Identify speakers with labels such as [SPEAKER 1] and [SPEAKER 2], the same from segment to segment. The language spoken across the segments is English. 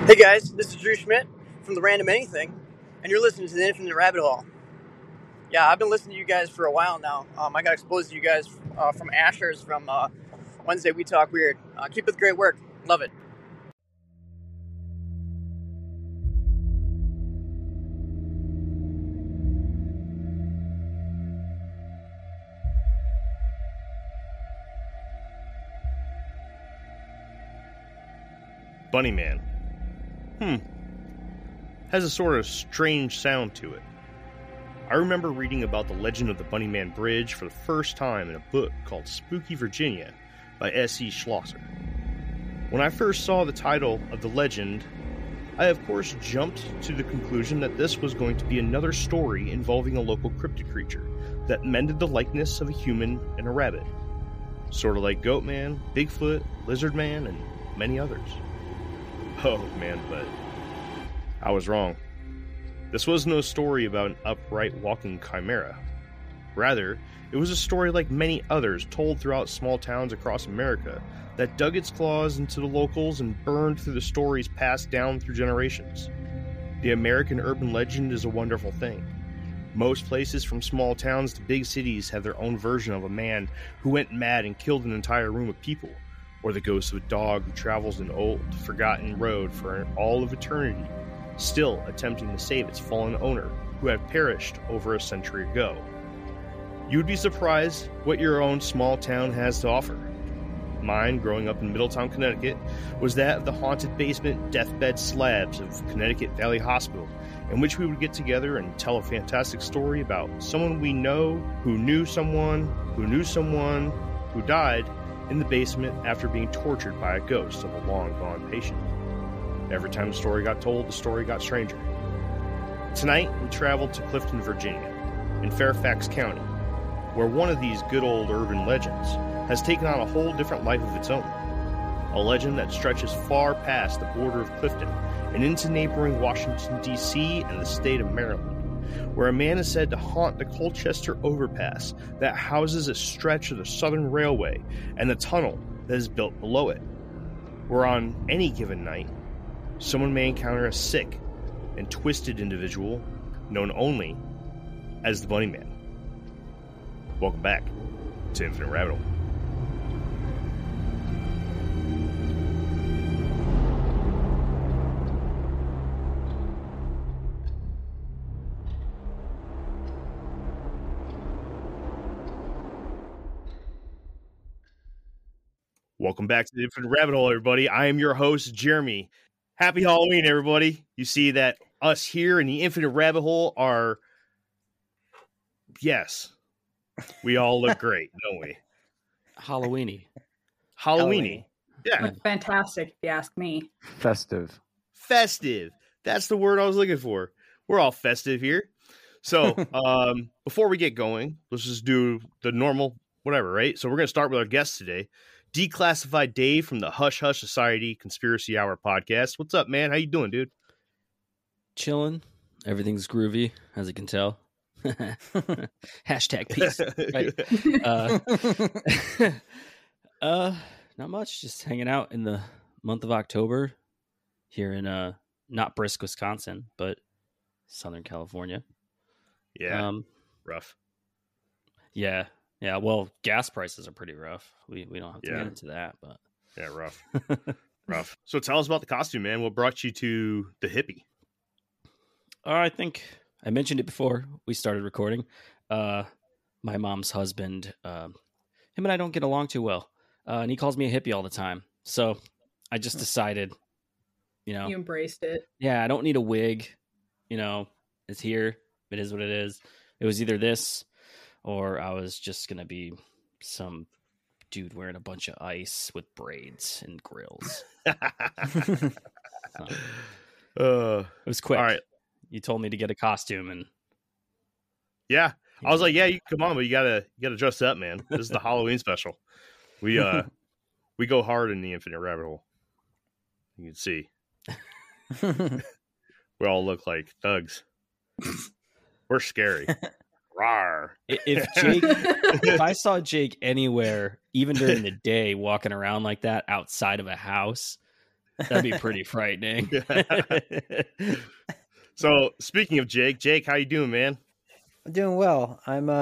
[SPEAKER 1] Hey guys, this is Drew Schmidt from the Random Anything, and you're listening to the Infinite Rabbit Hole. Yeah, I've been listening to you guys for a while now. I got exposed to you guys from Asher's from Wednesday We Talk Weird. Keep up the great work. Love it.
[SPEAKER 2] Bunny Man. Has a sort of strange sound to it. I remember reading about the legend of the Bunny Man Bridge for the first time in a book called Spooky Virginia by S.E. Schlosser. When I first saw the title of the legend, I of course jumped to the conclusion that this was going to be another story involving a local cryptid creature that mended the likeness of a human and a rabbit. Sort of like Goat Man, Bigfoot, Lizard Man, and many others. Oh man, but I was wrong. This was no story about an upright walking chimera. Rather, it was a story like many others told throughout small towns across America that dug its claws into the locals and burned through the stories passed down through generations. The American urban legend is a wonderful thing. Most places from small towns to big cities have their own version of a man who went mad and killed an entire room of people, or the ghost of a dog who travels an old, forgotten road for all of eternity, still attempting to save its fallen owner, who had perished over a century ago. You'd be surprised what your own small town has to offer. Mine, growing up in Middletown, Connecticut, was that of the haunted basement deathbed slabs of Connecticut Valley Hospital, in which we would get together and tell a fantastic story about someone we know who knew someone who knew someone who died in the basement after being tortured by a ghost of a long-gone patient. Every time the story got told, the story got stranger. Tonight, we traveled to Clifton, Virginia, in Fairfax County, where one of these good old urban legends has taken on a whole different life of its own. A legend that stretches far past the border of Clifton and into neighboring Washington, D.C. and the state of Maryland, where a man is said to haunt the Colchester Overpass that houses a stretch of the Southern Railway and the tunnel that is built below it, where on any given night, someone may encounter a sick and twisted individual known only as the Bunny Man. Welcome back to Infinite Rabbit Hole. Welcome back to the Infinite Rabbit Hole, everybody. I am your host, Jeremy. Happy Halloween, everybody. You see that us here in the Infinite Rabbit Hole are... Yes. We all look great, don't we?
[SPEAKER 3] Halloweeny.
[SPEAKER 2] Yeah.
[SPEAKER 4] Look fantastic, if you ask me.
[SPEAKER 5] Festive.
[SPEAKER 2] That's the word I was looking for. We're all festive here. So, before we get going, let's just do the normal whatever, right? So we're going to start with our guest today, Declassified Dave from the Hush Hush Society Conspiracy Hour podcast. What's up, man? How you doing, dude?
[SPEAKER 3] Chilling. Everything's groovy, as you can tell. Hashtag peace. Right? Not much. Just hanging out in the month of October here in not Brisk, Wisconsin, but Southern California.
[SPEAKER 2] Yeah. Rough.
[SPEAKER 3] Yeah. Yeah. Well, gas prices are pretty rough. We don't have to get into that, but
[SPEAKER 2] yeah, rough. Rough. So tell us about the costume, man. What brought you to the hippie?
[SPEAKER 3] I think I mentioned it before we started recording. My mom's husband, him and I don't get along too well. And he calls me a hippie all the time. So I just decided, you
[SPEAKER 4] embraced it.
[SPEAKER 3] Yeah, I don't need a wig. It's here. It is what it is. It was either this or I was just going to be some dude wearing a bunch of ice with braids and grills. It was quick. All right. You told me to get a costume and
[SPEAKER 2] yeah, I was like, yeah, you come on, but you gotta dress up, man. This is the Halloween special. We go hard in the Infinite Rabbit Hole. You can see. We all look like thugs. We're scary. Rawr.
[SPEAKER 3] If I saw Jake anywhere, even during the day, walking around like that outside of a house, That'd be pretty frightening.
[SPEAKER 2] So speaking of Jake, how you doing, man?
[SPEAKER 5] I'm doing well.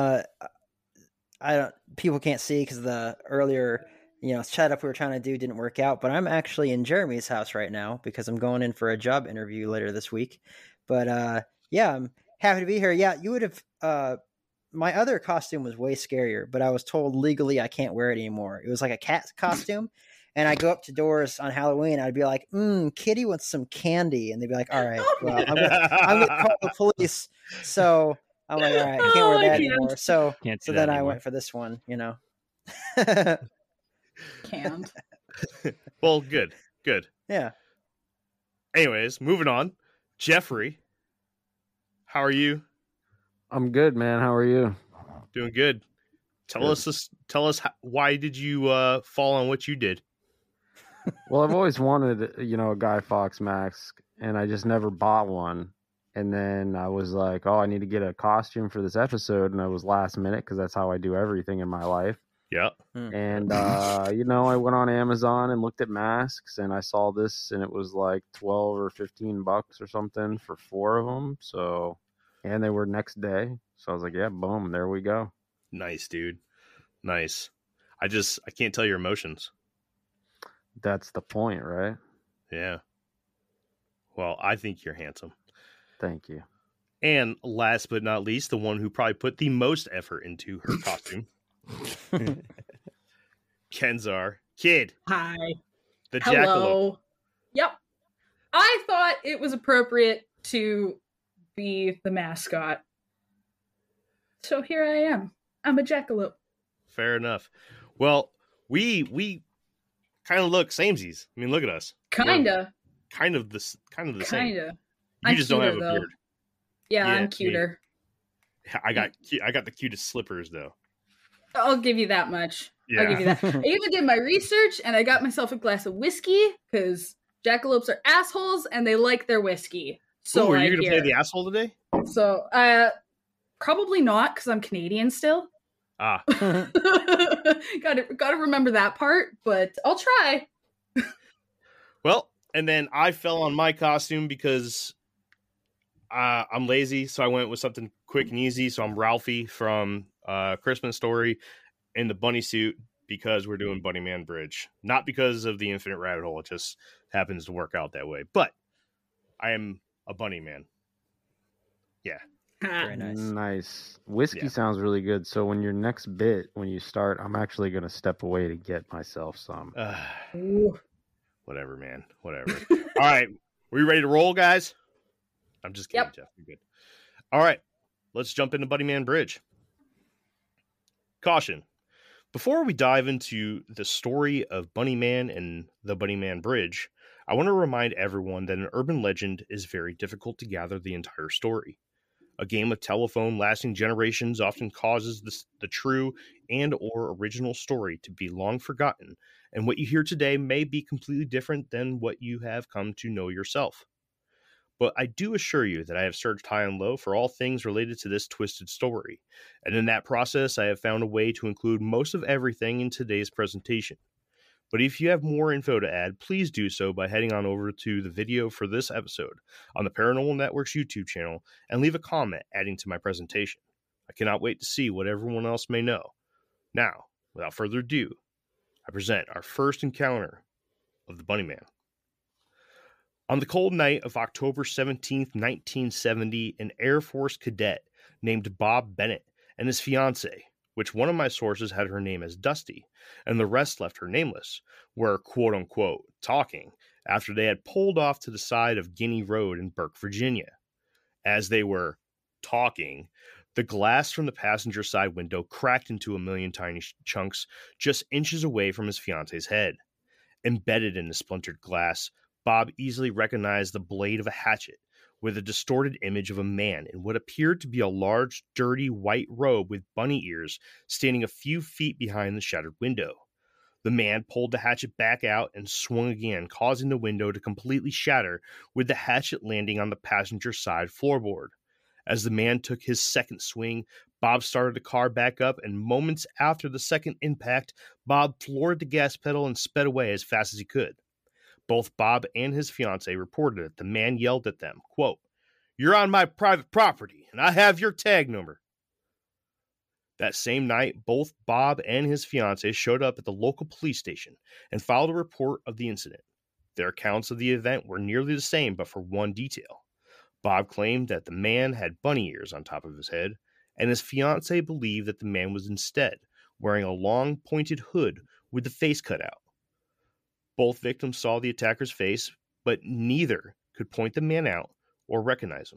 [SPEAKER 5] I don't. People can't see because the earlier, setup we were trying to do didn't work out. But I'm actually in Jeremy's house right now because I'm going in for a job interview later this week. But yeah, I'm happy to be here. Yeah, you would have. My other costume was way scarier, but I was told legally I can't wear it anymore. It was like a cat costume. And I go up to doors on Halloween. I'd be like, Kitty wants some candy. And they'd be like, all right, well, I'm going to call the police. So I'm like, all right, I can't wear that anymore. So then I went for this one,
[SPEAKER 4] Can't.
[SPEAKER 2] Well, good.
[SPEAKER 5] Yeah.
[SPEAKER 2] Anyways, moving on. Jeffrey, how are you?
[SPEAKER 6] I'm good, man. How are you?
[SPEAKER 2] Doing good. Tell us why did you fall on what you did?
[SPEAKER 6] Well, I've always wanted, a Guy Fawkes mask, and I just never bought one. And then I was like, oh, I need to get a costume for this episode, and I was last minute because that's how I do everything in my life.
[SPEAKER 2] Yeah.
[SPEAKER 6] And I went on Amazon and looked at masks, and I saw this, and it was like $12 or $15 or something for 4 of them. So, and they were next day. So I was like, yeah, boom, there we go.
[SPEAKER 2] Nice, dude. Nice. I can't tell your emotions.
[SPEAKER 6] That's the point, right?
[SPEAKER 2] Yeah. Well, I think you're handsome.
[SPEAKER 6] Thank you.
[SPEAKER 2] And last but not least, the one who probably put the most effort into her costume. Kenzar. Kid.
[SPEAKER 4] Hi.
[SPEAKER 2] The
[SPEAKER 4] Hello.
[SPEAKER 2] jackalope.
[SPEAKER 4] Yep. I thought it was appropriate to be the mascot. So here I am. I'm a jackalope.
[SPEAKER 2] Fair enough. Well, we kind of look samesies. I mean, look at us.
[SPEAKER 4] Kinda.
[SPEAKER 2] We're kind of the same.
[SPEAKER 4] Kinda.
[SPEAKER 2] You
[SPEAKER 4] I'm
[SPEAKER 2] just don't have a
[SPEAKER 4] cuter, though.
[SPEAKER 2] beard.
[SPEAKER 4] Yeah,
[SPEAKER 2] Yeah,
[SPEAKER 4] I'm cuter.
[SPEAKER 2] I got the cutest slippers though.
[SPEAKER 4] I'll give you that much.
[SPEAKER 2] Yeah.
[SPEAKER 4] I'll give you that. I even did my research and I got myself a glass of whiskey because jackalopes are assholes and they like their whiskey. So
[SPEAKER 2] Ooh, are you gonna play the asshole today?
[SPEAKER 4] So probably not because I'm Canadian still.
[SPEAKER 2] Ah.
[SPEAKER 4] Gotta remember that part, but I'll try.
[SPEAKER 2] Well, and then I fell on my costume because I'm lazy, so I went with something quick and easy. So I'm Ralphie from Christmas Story in the bunny suit because we're doing Bunny Man Bridge. Not because of the infinite rabbit hole. It just happens to work out that way. But I am a bunny man. Yeah.
[SPEAKER 5] Very nice.
[SPEAKER 6] Nice. Whiskey
[SPEAKER 2] Yeah.
[SPEAKER 6] sounds really good. So when your next bit, when you start, I'm actually going to step away to get myself some.
[SPEAKER 4] Ooh.
[SPEAKER 2] Whatever, man. Whatever. All right. We ready to roll, guys? I'm just kidding,
[SPEAKER 4] Yep.
[SPEAKER 2] Jeff. You're good. All right. Let's jump into Bunny Man Bridge. Caution. Before we dive into the story of Bunny Man and the Bunny Man Bridge, I want to remind everyone that an urban legend is very difficult to gather the entire story. A game of telephone lasting generations often causes the true and or original story to be long forgotten, and what you hear today may be completely different than what you have come to know yourself. But I do assure you that I have searched high and low for all things related to this twisted story, and in that process I have found a way to include most of everything in today's presentation. But if you have more info to add, please do so by heading on over to the video for this episode on the Paranormal Network's YouTube channel and leave a comment adding to my presentation. I cannot wait to see what everyone else may know. Now, without further ado, I present our first encounter of the Bunny Man. On the cold night of October 17th, 1970, an Air Force cadet named Bob Bennett and his fiancée, which one of my sources had her name as Dusty, and the rest left her nameless, were quote-unquote talking after they had pulled off to the side of Guinea Road in Burke, Virginia. As they were talking, the glass from the passenger side window cracked into a million tiny chunks just inches away from his fiancée's head. Embedded in the splintered glass, Bob easily recognized the blade of a hatchet, with a distorted image of a man in what appeared to be a large, dirty white robe with bunny ears standing a few feet behind the shattered window. The man pulled the hatchet back out and swung again, causing the window to completely shatter, with the hatchet landing on the passenger side floorboard. As the man took his second swing, Bob started the car back up, and moments after the second impact, Bob floored the gas pedal and sped away as fast as he could. Both Bob and his fiancee reported that the man yelled at them, quote, "You're on my private property, and I have your tag number." That same night, both Bob and his fiancee showed up at the local police station and filed a report of the incident. Their accounts of the event were nearly the same, but for one detail. Bob claimed that the man had bunny ears on top of his head, and his fiancee believed that the man was instead wearing a long, pointed hood with the face cut out. Both victims saw the attacker's face, but neither could point the man out or recognize him.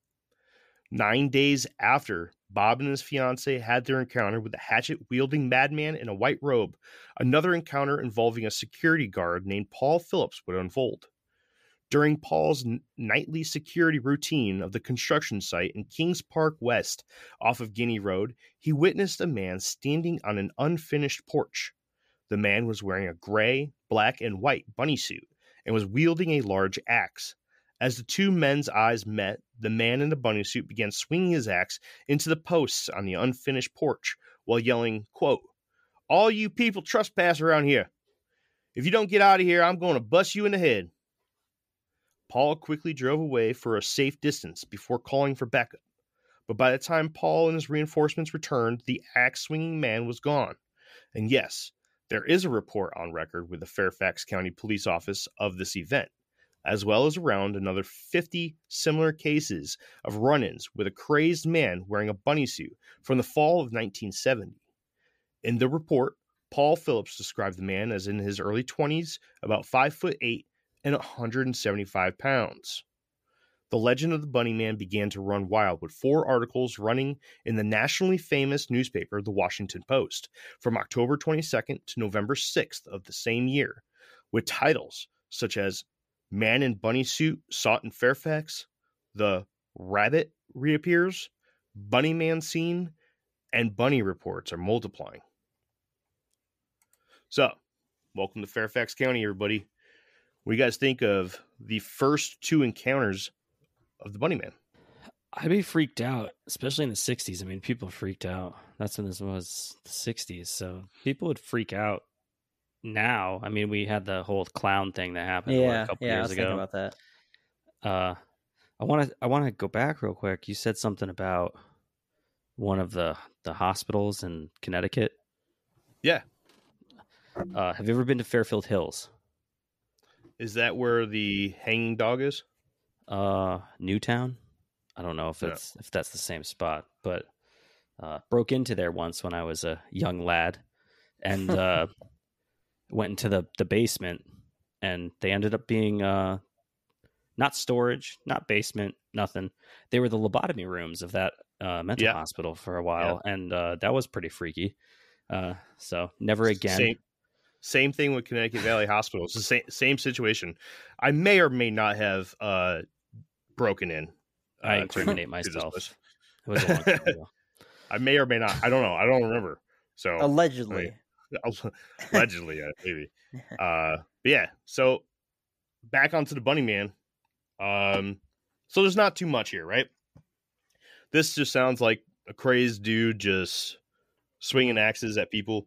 [SPEAKER 2] 9 days after Bob and his fiancée had their encounter with a hatchet-wielding madman in a white robe, another encounter involving a security guard named Paul Phillips would unfold. During Paul's nightly security routine of the construction site in Kings Park West off of Guinea Road, he witnessed a man standing on an unfinished porch. The man was wearing a gray, black, and white bunny suit and was wielding a large axe. As the two men's eyes met, the man in the bunny suit began swinging his axe into the posts on the unfinished porch while yelling, quote, "All you people trespass around here. If you don't get out of here, I'm going to bust you in the head." Paul quickly drove away for a safe distance before calling for backup. But by the time Paul and his reinforcements returned, the axe-swinging man was gone. And yes, there is a report on record with the Fairfax County Police Office of this event, as well as around another 50 similar cases of run-ins with a crazed man wearing a bunny suit from the fall of 1970. In the report, Paul Phillips described the man as in his early 20s, about 5'8", and 175 pounds. The legend of the Bunny Man began to run wild with 4 articles running in the nationally famous newspaper, The Washington Post, from October 22nd to November 6th of the same year, with titles such as "Man in Bunny Suit Sought in Fairfax," "The Rabbit Reappears," "Bunny Man Seen," and "Bunny Reports Are Multiplying." So, welcome to Fairfax County, everybody. What do you guys think of the first 2 encounters of the Bunny Man?
[SPEAKER 3] I'd be freaked out, especially in the 60s. I mean, people freaked out. That's when this was, the 60s. So people would freak out now. I mean, we had the whole clown thing that happened a couple years
[SPEAKER 5] I was
[SPEAKER 3] ago.
[SPEAKER 5] thinking about that.
[SPEAKER 3] I want to go back real quick. You said something about one of the hospitals in Connecticut.
[SPEAKER 2] Yeah.
[SPEAKER 3] Have you ever been to Fairfield Hills?
[SPEAKER 2] Is that where the hanging dog is?
[SPEAKER 3] Newtown. I don't know if that's the same spot, but broke into there once when I was a young lad, and went into the basement, and they ended up being not storage, not basement, nothing. They were the lobotomy rooms of that mental hospital for a while, and that was pretty freaky. So never again.
[SPEAKER 2] Same thing with Connecticut Valley Hospital. It's the same situation. I may or may not have broken in.
[SPEAKER 3] I incriminate myself. It was a long time ago.
[SPEAKER 2] I may or may not. I don't know. I don't remember. So
[SPEAKER 5] Allegedly.
[SPEAKER 2] Allegedly, maybe. But yeah. So back onto the Bunny Man. So there's not too much here, right? This just sounds like a crazed dude just swinging axes at people.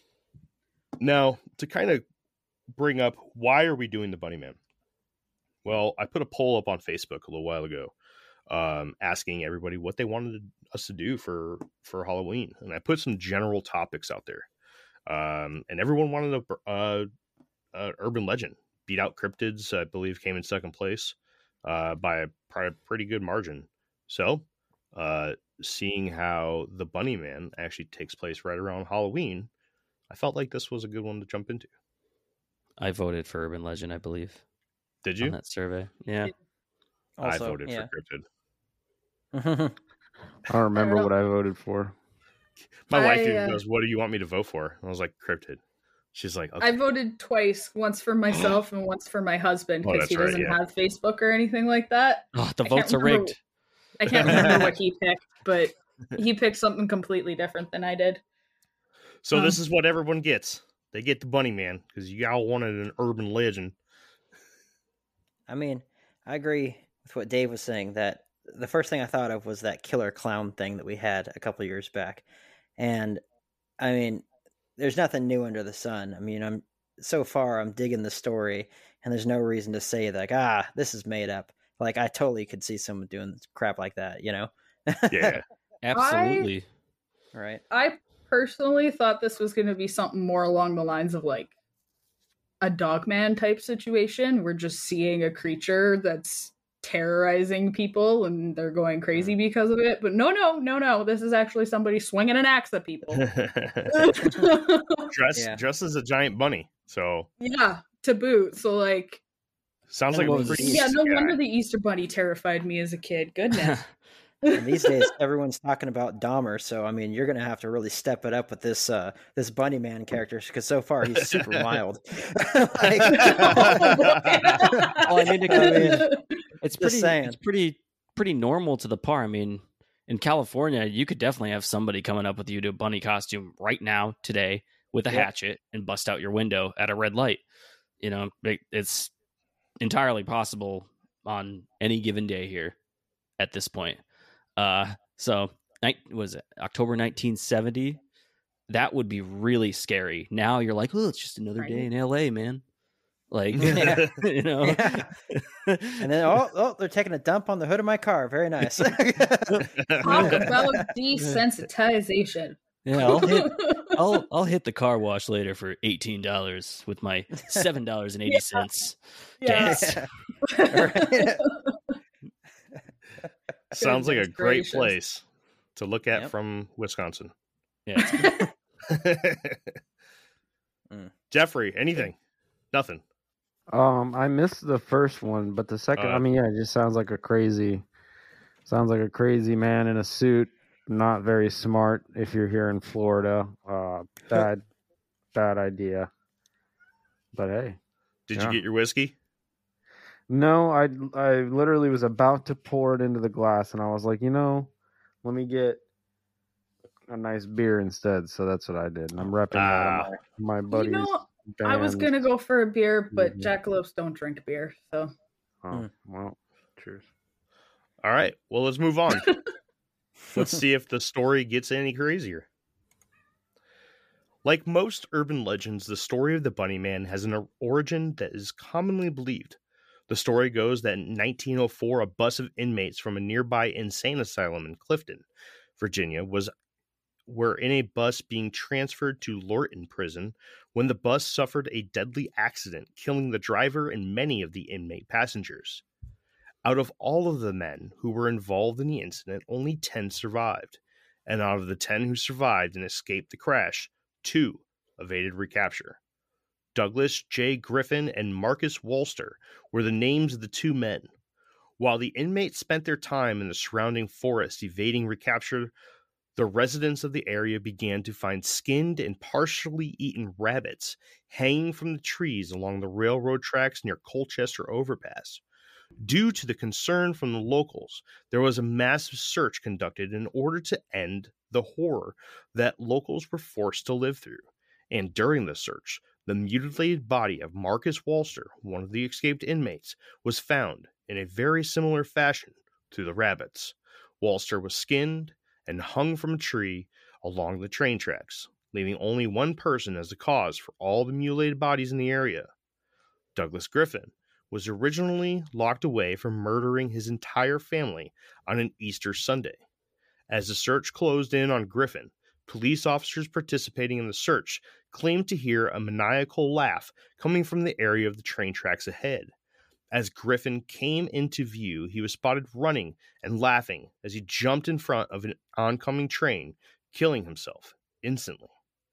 [SPEAKER 2] Now, to kind of bring up, why are we doing the Bunny Man? Well, I put a poll up on Facebook a little while ago, asking everybody what they wanted us to do for Halloween, and I put some general topics out there, and everyone wanted a urban legend. Beat Out Cryptids, I believe, came in second place by a pretty good margin. So, seeing how the Bunny Man actually takes place right around Halloween, I felt like this was a good one to jump into.
[SPEAKER 3] I voted for urban legend, I believe.
[SPEAKER 2] Did you?
[SPEAKER 3] On that survey? Yeah.
[SPEAKER 2] Also, I voted for cryptid.
[SPEAKER 6] I don't remember what I voted for.
[SPEAKER 2] My wife even goes, "What do you want me to vote for?" And I was like, "Cryptid." She's like, okay.
[SPEAKER 4] I voted twice, once for myself and once for my husband, because he doesn't have Facebook or anything like that.
[SPEAKER 3] Oh, the votes are rigged.
[SPEAKER 4] I can't remember what he picked, but he picked something completely different than I did.
[SPEAKER 2] So this is what everyone gets. They get the Bunny Man because you all wanted an urban legend.
[SPEAKER 5] I mean, I agree with what Dave was saying, that the first thing I thought of was that killer clown thing that we had a couple of years back. And I mean, there's nothing new under the sun. I mean, so far I'm digging the story, and there's no reason to say like, this is made up. Like I totally could see someone doing crap like that, you know?
[SPEAKER 2] Yeah.
[SPEAKER 3] Absolutely.
[SPEAKER 5] Right.
[SPEAKER 4] I personally thought this was going to be something more along the lines of like a Dogman type situation. We're just seeing a creature that's terrorizing people and they're going crazy because of it. But no. This is actually somebody swinging an axe at people.
[SPEAKER 2] Dressed as a giant bunny. So
[SPEAKER 4] yeah, to boot. So like,
[SPEAKER 2] sounds like a pretty
[SPEAKER 4] no wonder the Easter Bunny terrified me as a kid. Goodness.
[SPEAKER 5] And these days, everyone's talking about Dahmer, so I mean, you're gonna have to really step it up with this this Bunny Man character because so far he's super wild.
[SPEAKER 3] It's pretty normal to the par. I mean, in California, you could definitely have somebody coming up with you to a bunny costume right now, today, with a hatchet and bust out your window at a red light. You know, it's entirely possible on any given day here at this point. So was it October 1970? That would be really scary. Now you're like, oh, it's just another day in LA, man. Like, you know.
[SPEAKER 5] Yeah. And then they're taking a dump on the hood of my car. Very nice.
[SPEAKER 4] Talk about desensitization.
[SPEAKER 3] Yeah, I'll hit the car wash later for $18 with my $7.80 gas.
[SPEAKER 5] Right.
[SPEAKER 2] Sounds like a great place to look at from Wisconsin.
[SPEAKER 3] Yeah.
[SPEAKER 2] Jeffrey, anything? Nothing.
[SPEAKER 6] I missed the first one, but the second, it just sounds like a crazy man in a suit. Not very smart if you're here in Florida. Bad idea. But hey.
[SPEAKER 2] Did you get your whiskey?
[SPEAKER 6] No, I literally was about to pour it into the glass, and I was like, let me get a nice beer instead. So that's what I did. And I'm repping that on my buddies.
[SPEAKER 4] I was going to go for a beer, but jackalopes don't drink beer. So.
[SPEAKER 6] Oh, well, cheers.
[SPEAKER 2] All right. Well, let's move on. Let's see if the story gets any crazier. Like most urban legends, the story of the Bunny Man has an origin that is commonly believed. The story goes that in 1904, a bus of inmates from a nearby insane asylum in Clifton, Virginia, were in a bus being transferred to Lorton Prison when the bus suffered a deadly accident, killing the driver and many of the inmate passengers. Out of all of the men who were involved in the incident, only 10 survived. And out of the 10 who survived and escaped the crash, 2 evaded recapture. Douglas J. Griffin and Marcus Walster were the names of the 2 men. While the inmates spent their time in the surrounding forest evading recapture, the residents of the area began to find skinned and partially eaten rabbits hanging from the trees along the railroad tracks near Colchester Overpass. Due to the concern from the locals, there was a massive search conducted in order to end the horror that locals were forced to live through. And during the search, the mutilated body of Marcus Walster, one of the escaped inmates, was found in a very similar fashion to the rabbits. Walster was skinned and hung from a tree along the train tracks, leaving only one person as the cause for all the mutilated bodies in the area. Douglas Griffin was originally locked away for murdering his entire family on an Easter Sunday. As the search closed in on Griffin, police officers participating in the search claimed to hear a maniacal laugh coming from the area of the train tracks ahead. As Griffin came into view, he was spotted running and laughing as he jumped in front of an oncoming train, killing himself instantly.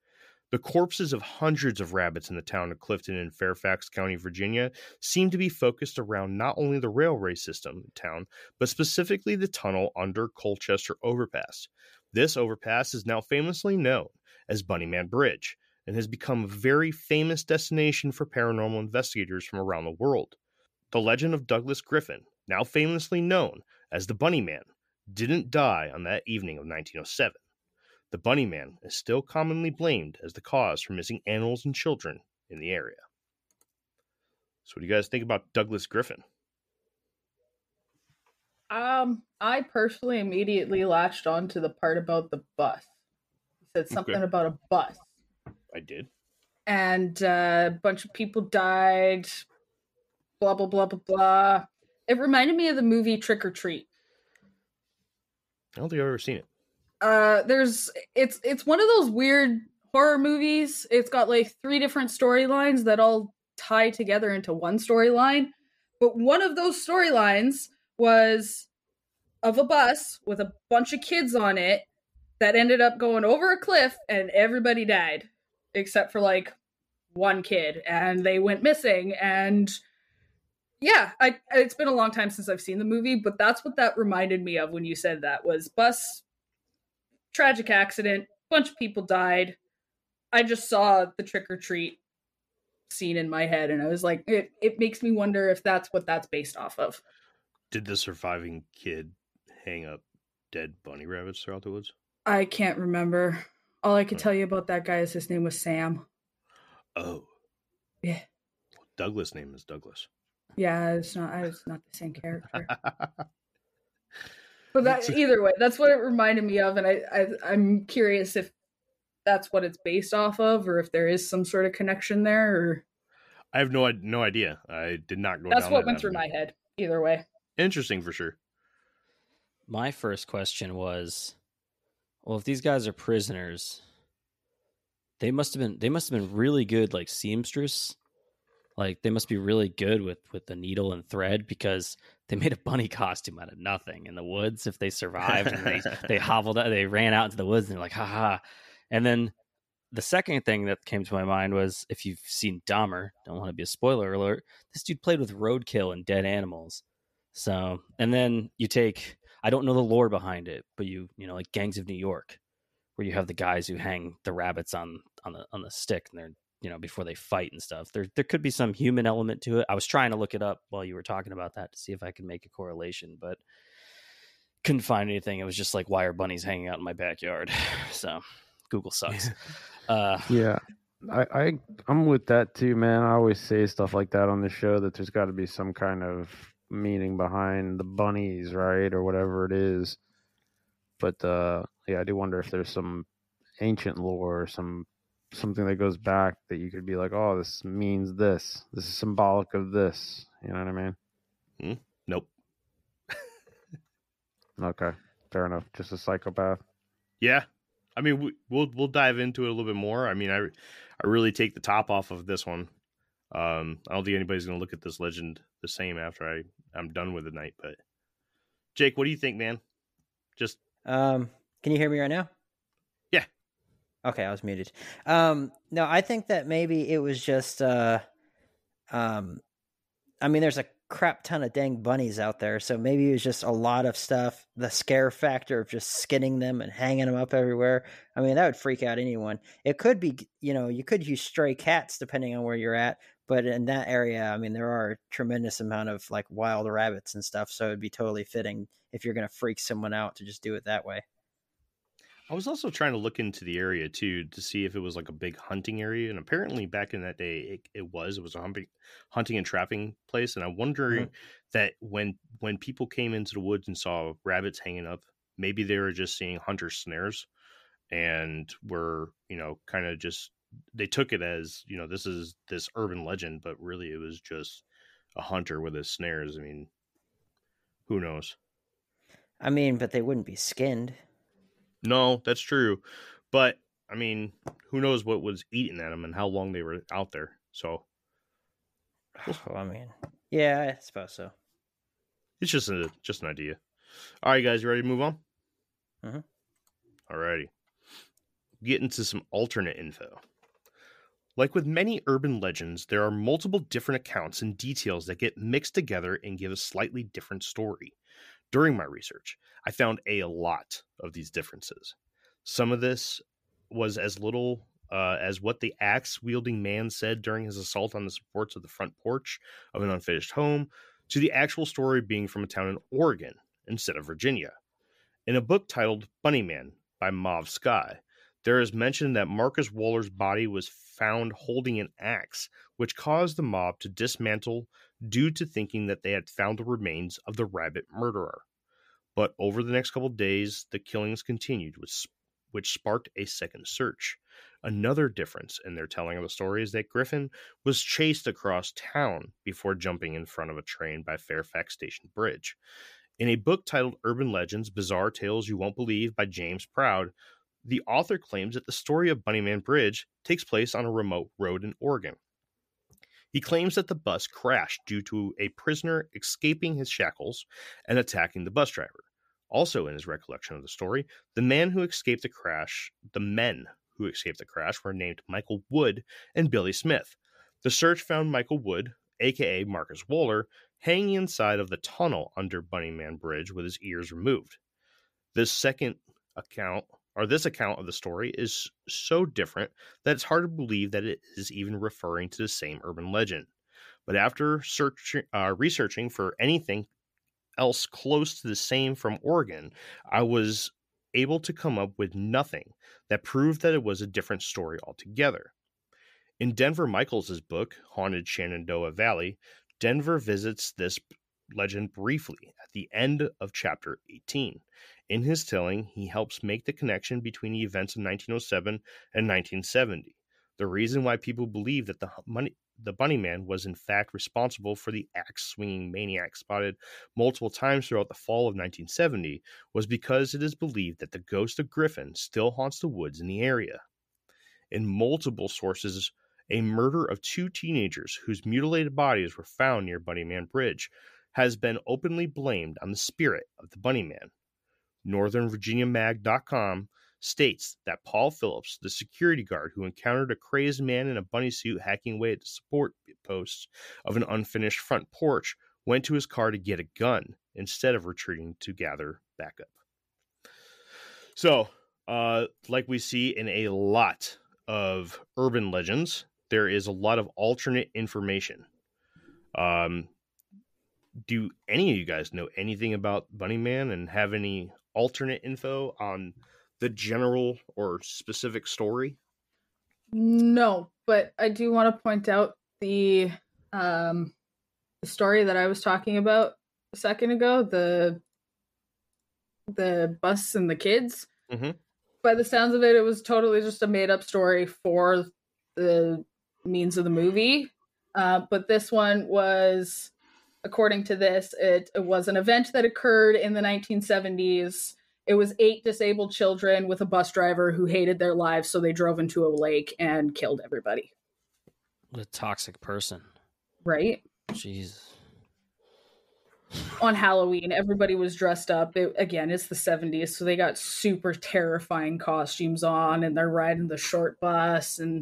[SPEAKER 2] The corpses of hundreds of rabbits in the town of Clifton in Fairfax County, Virginia, seem to be focused around not only the railway system in town, but specifically the tunnel under Colchester Overpass. This overpass is now famously known as Bunny Man Bridge and has become a very famous destination for paranormal investigators from around the world. The legend of Douglas Griffin, now famously known as the Bunny Man, didn't die on that evening of 1907. The Bunny Man is still commonly blamed as the cause for missing animals and children in the area. So what do you guys think about Douglas Griffin?
[SPEAKER 4] I personally immediately latched on to the part about the bus. You said something about a bus.
[SPEAKER 2] I did.
[SPEAKER 4] and a bunch of people died. Blah blah blah blah blah. It reminded me of the movie Trick or Treat.
[SPEAKER 2] I don't think I've ever seen it.
[SPEAKER 4] It's one of those weird horror movies. It's got like 3 different storylines that all tie together into one storyline. But one of those storylines was of a bus with a bunch of kids on it that ended up going over a cliff and everybody died except for like one kid, and they went missing. And yeah, it's been a long time since I've seen the movie, but that's what that reminded me of when you said that. Was bus, tragic accident, bunch of people died. I just saw the Trick or Treat scene in my head, and I was like, it makes me wonder if that's what that's based off of.
[SPEAKER 2] Did the surviving kid hang up dead bunny rabbits throughout the woods?
[SPEAKER 4] I can't remember. All I could tell you about that guy is his name was Sam.
[SPEAKER 2] Oh.
[SPEAKER 4] Yeah.
[SPEAKER 2] Douglas' name is Douglas.
[SPEAKER 4] Yeah, it's not the same character. But that, either way, that's what it reminded me of, and I'm curious if that's what it's based off of, or if there is some sort of connection there. Or
[SPEAKER 2] I have no idea. I did not go.
[SPEAKER 4] That's what went through my head. Either way,
[SPEAKER 2] interesting for sure.
[SPEAKER 3] My first question was, well, if these guys are prisoners, they must have been really good, like seamstress. Like they must be really good with the needle and thread, because they made a bunny costume out of nothing in the woods. If they survived and they hobbled out, they ran out into the woods and they're like, haha. And then the second thing that came to my mind was, if you've seen Dahmer, don't want to be a spoiler alert, this dude played with roadkill and dead animals. So, and then you take, I don't know the lore behind it, but you know, like Gangs of New York, where you have the guys who hang the rabbits on the stick, and they're, you know, before they fight and stuff. There could be some human element to it. I was trying to look it up while you were talking about that to see if I could make a correlation, but couldn't find anything. It was just like, why are bunnies hanging out in my backyard? So Google sucks.
[SPEAKER 6] Yeah, I'm with that too, man. I always say stuff like that on the show, that there's got to be some kind of meaning behind the bunnies, right, or whatever it is. But yeah, I do wonder if there's some ancient lore, or something that goes back that you could be like, oh, this means this. This is symbolic of this. You know what I mean?
[SPEAKER 2] Nope.
[SPEAKER 6] Okay, fair enough. Just a psychopath.
[SPEAKER 2] Yeah, I mean, we'll dive into it a little bit more. I mean, I really take the top off of this one. I don't think anybody's going to look at this legend the same after I'm done with the night. But Jake, what do you think, man? Just
[SPEAKER 5] can you hear me right now?
[SPEAKER 2] Yeah.
[SPEAKER 5] Okay, I was muted. No, I think that maybe it was just I mean, there's a crap ton of dang bunnies out there, so maybe it was just a lot of stuff. The scare factor of just skinning them and hanging them up everywhere. I mean, that would freak out anyone. It could be, you know, you could use stray cats depending on where you're at, but in that area, I mean, there are a tremendous amount of like wild rabbits and stuff, so it'd be totally fitting if you're going to freak someone out to just do it that way.
[SPEAKER 2] I was also trying to look into the area too to see if it was like a big hunting area, and apparently back in that day it was a hunting and trapping place. And I'm wondering that when people came into the woods and saw rabbits hanging up, maybe they were just seeing hunter snares and were, you know, kind of just, they took it as, you know, this is this urban legend, but really it was just a hunter with his snares. I mean, who knows?
[SPEAKER 5] I mean, but they wouldn't be skinned.
[SPEAKER 2] No, that's true. But, I mean, who knows what was eating at them and how long they were out there. So,
[SPEAKER 5] well, I mean, yeah, I suppose so.
[SPEAKER 2] It's just an idea. All right, guys, you ready to move on?
[SPEAKER 5] Mm-hmm.
[SPEAKER 2] All righty. Get into some alternate info. Like with many urban legends, there are multiple different accounts and details that get mixed together and give a slightly different story. During my research, I found a lot of these differences. Some of this was as little as what the axe-wielding man said during his assault on the supports of the front porch of an unfinished home, to the actual story being from a town in Oregon instead of Virginia. In a book titled Bunny Man by Mauve Sky, there is mention that Marcus Waller's body was found holding an axe, which caused the mob to dismantle due to thinking that they had found the remains of the rabbit murderer. But over the next couple of days, the killings continued, with which sparked a second search. Another difference in their telling of the story is that Griffin was chased across town before jumping in front of a train by Fairfax Station Bridge. In a book titled Urban Legends, Bizarre Tales You Won't Believe by James Proud, the author claims that the story of Bunnyman Bridge takes place on a remote road in Oregon. He claims that the bus crashed due to a prisoner escaping his shackles and attacking the bus driver. Also in his recollection of the story, the men who escaped the crash were named Michael Wood and Billy Smith. The search found Michael Wood, aka Marcus Wohler, hanging inside of the tunnel under Bunnyman Bridge with his ears removed. This account of the story is so different that it's hard to believe that it is even referring to the same urban legend. But after researching for anything else close to the same from Oregon, I was able to come up with nothing that proved that it was a different story altogether. In Denver Michaels' book, Haunted Shenandoah Valley, Denver visits this legend briefly at the end of chapter 18. In his telling, he helps make the connection between the events of 1907 and 1970. The reason why people believe that the Bunnyman was in fact responsible for the axe-swinging maniac spotted multiple times throughout the fall of 1970 was because it is believed that the ghost of Griffin still haunts the woods in the area. In multiple sources, a murder of 2 teenagers whose mutilated bodies were found near Bunnyman Bridge has been openly blamed on the spirit of the Bunnyman. NorthernVirginiaMag.com states that Paul Phillips, the security guard who encountered a crazed man in a bunny suit hacking away at the support posts of an unfinished front porch, went to his car to get a gun instead of retreating to gather backup. So, like we see in a lot of urban legends, there is a lot of alternate information. Do any of you guys know anything about Bunnyman and have any alternate info on the general or specific story?
[SPEAKER 4] No, but I do want to point out the story that I was talking about a second ago, the bus and the kids.
[SPEAKER 2] Mm-hmm.
[SPEAKER 4] By the sounds of it, it was totally just a made-up story for the means of the movie. But this one was, according to this, it was an event that occurred in the 1970s. It was 8 disabled children with a bus driver who hated their lives, so they drove into a lake and killed everybody.
[SPEAKER 3] What a toxic person.
[SPEAKER 4] Right?
[SPEAKER 3] Jeez.
[SPEAKER 4] On Halloween, everybody was dressed up. Again, it's the 70s, so they got super terrifying costumes on, and they're riding the short bus, and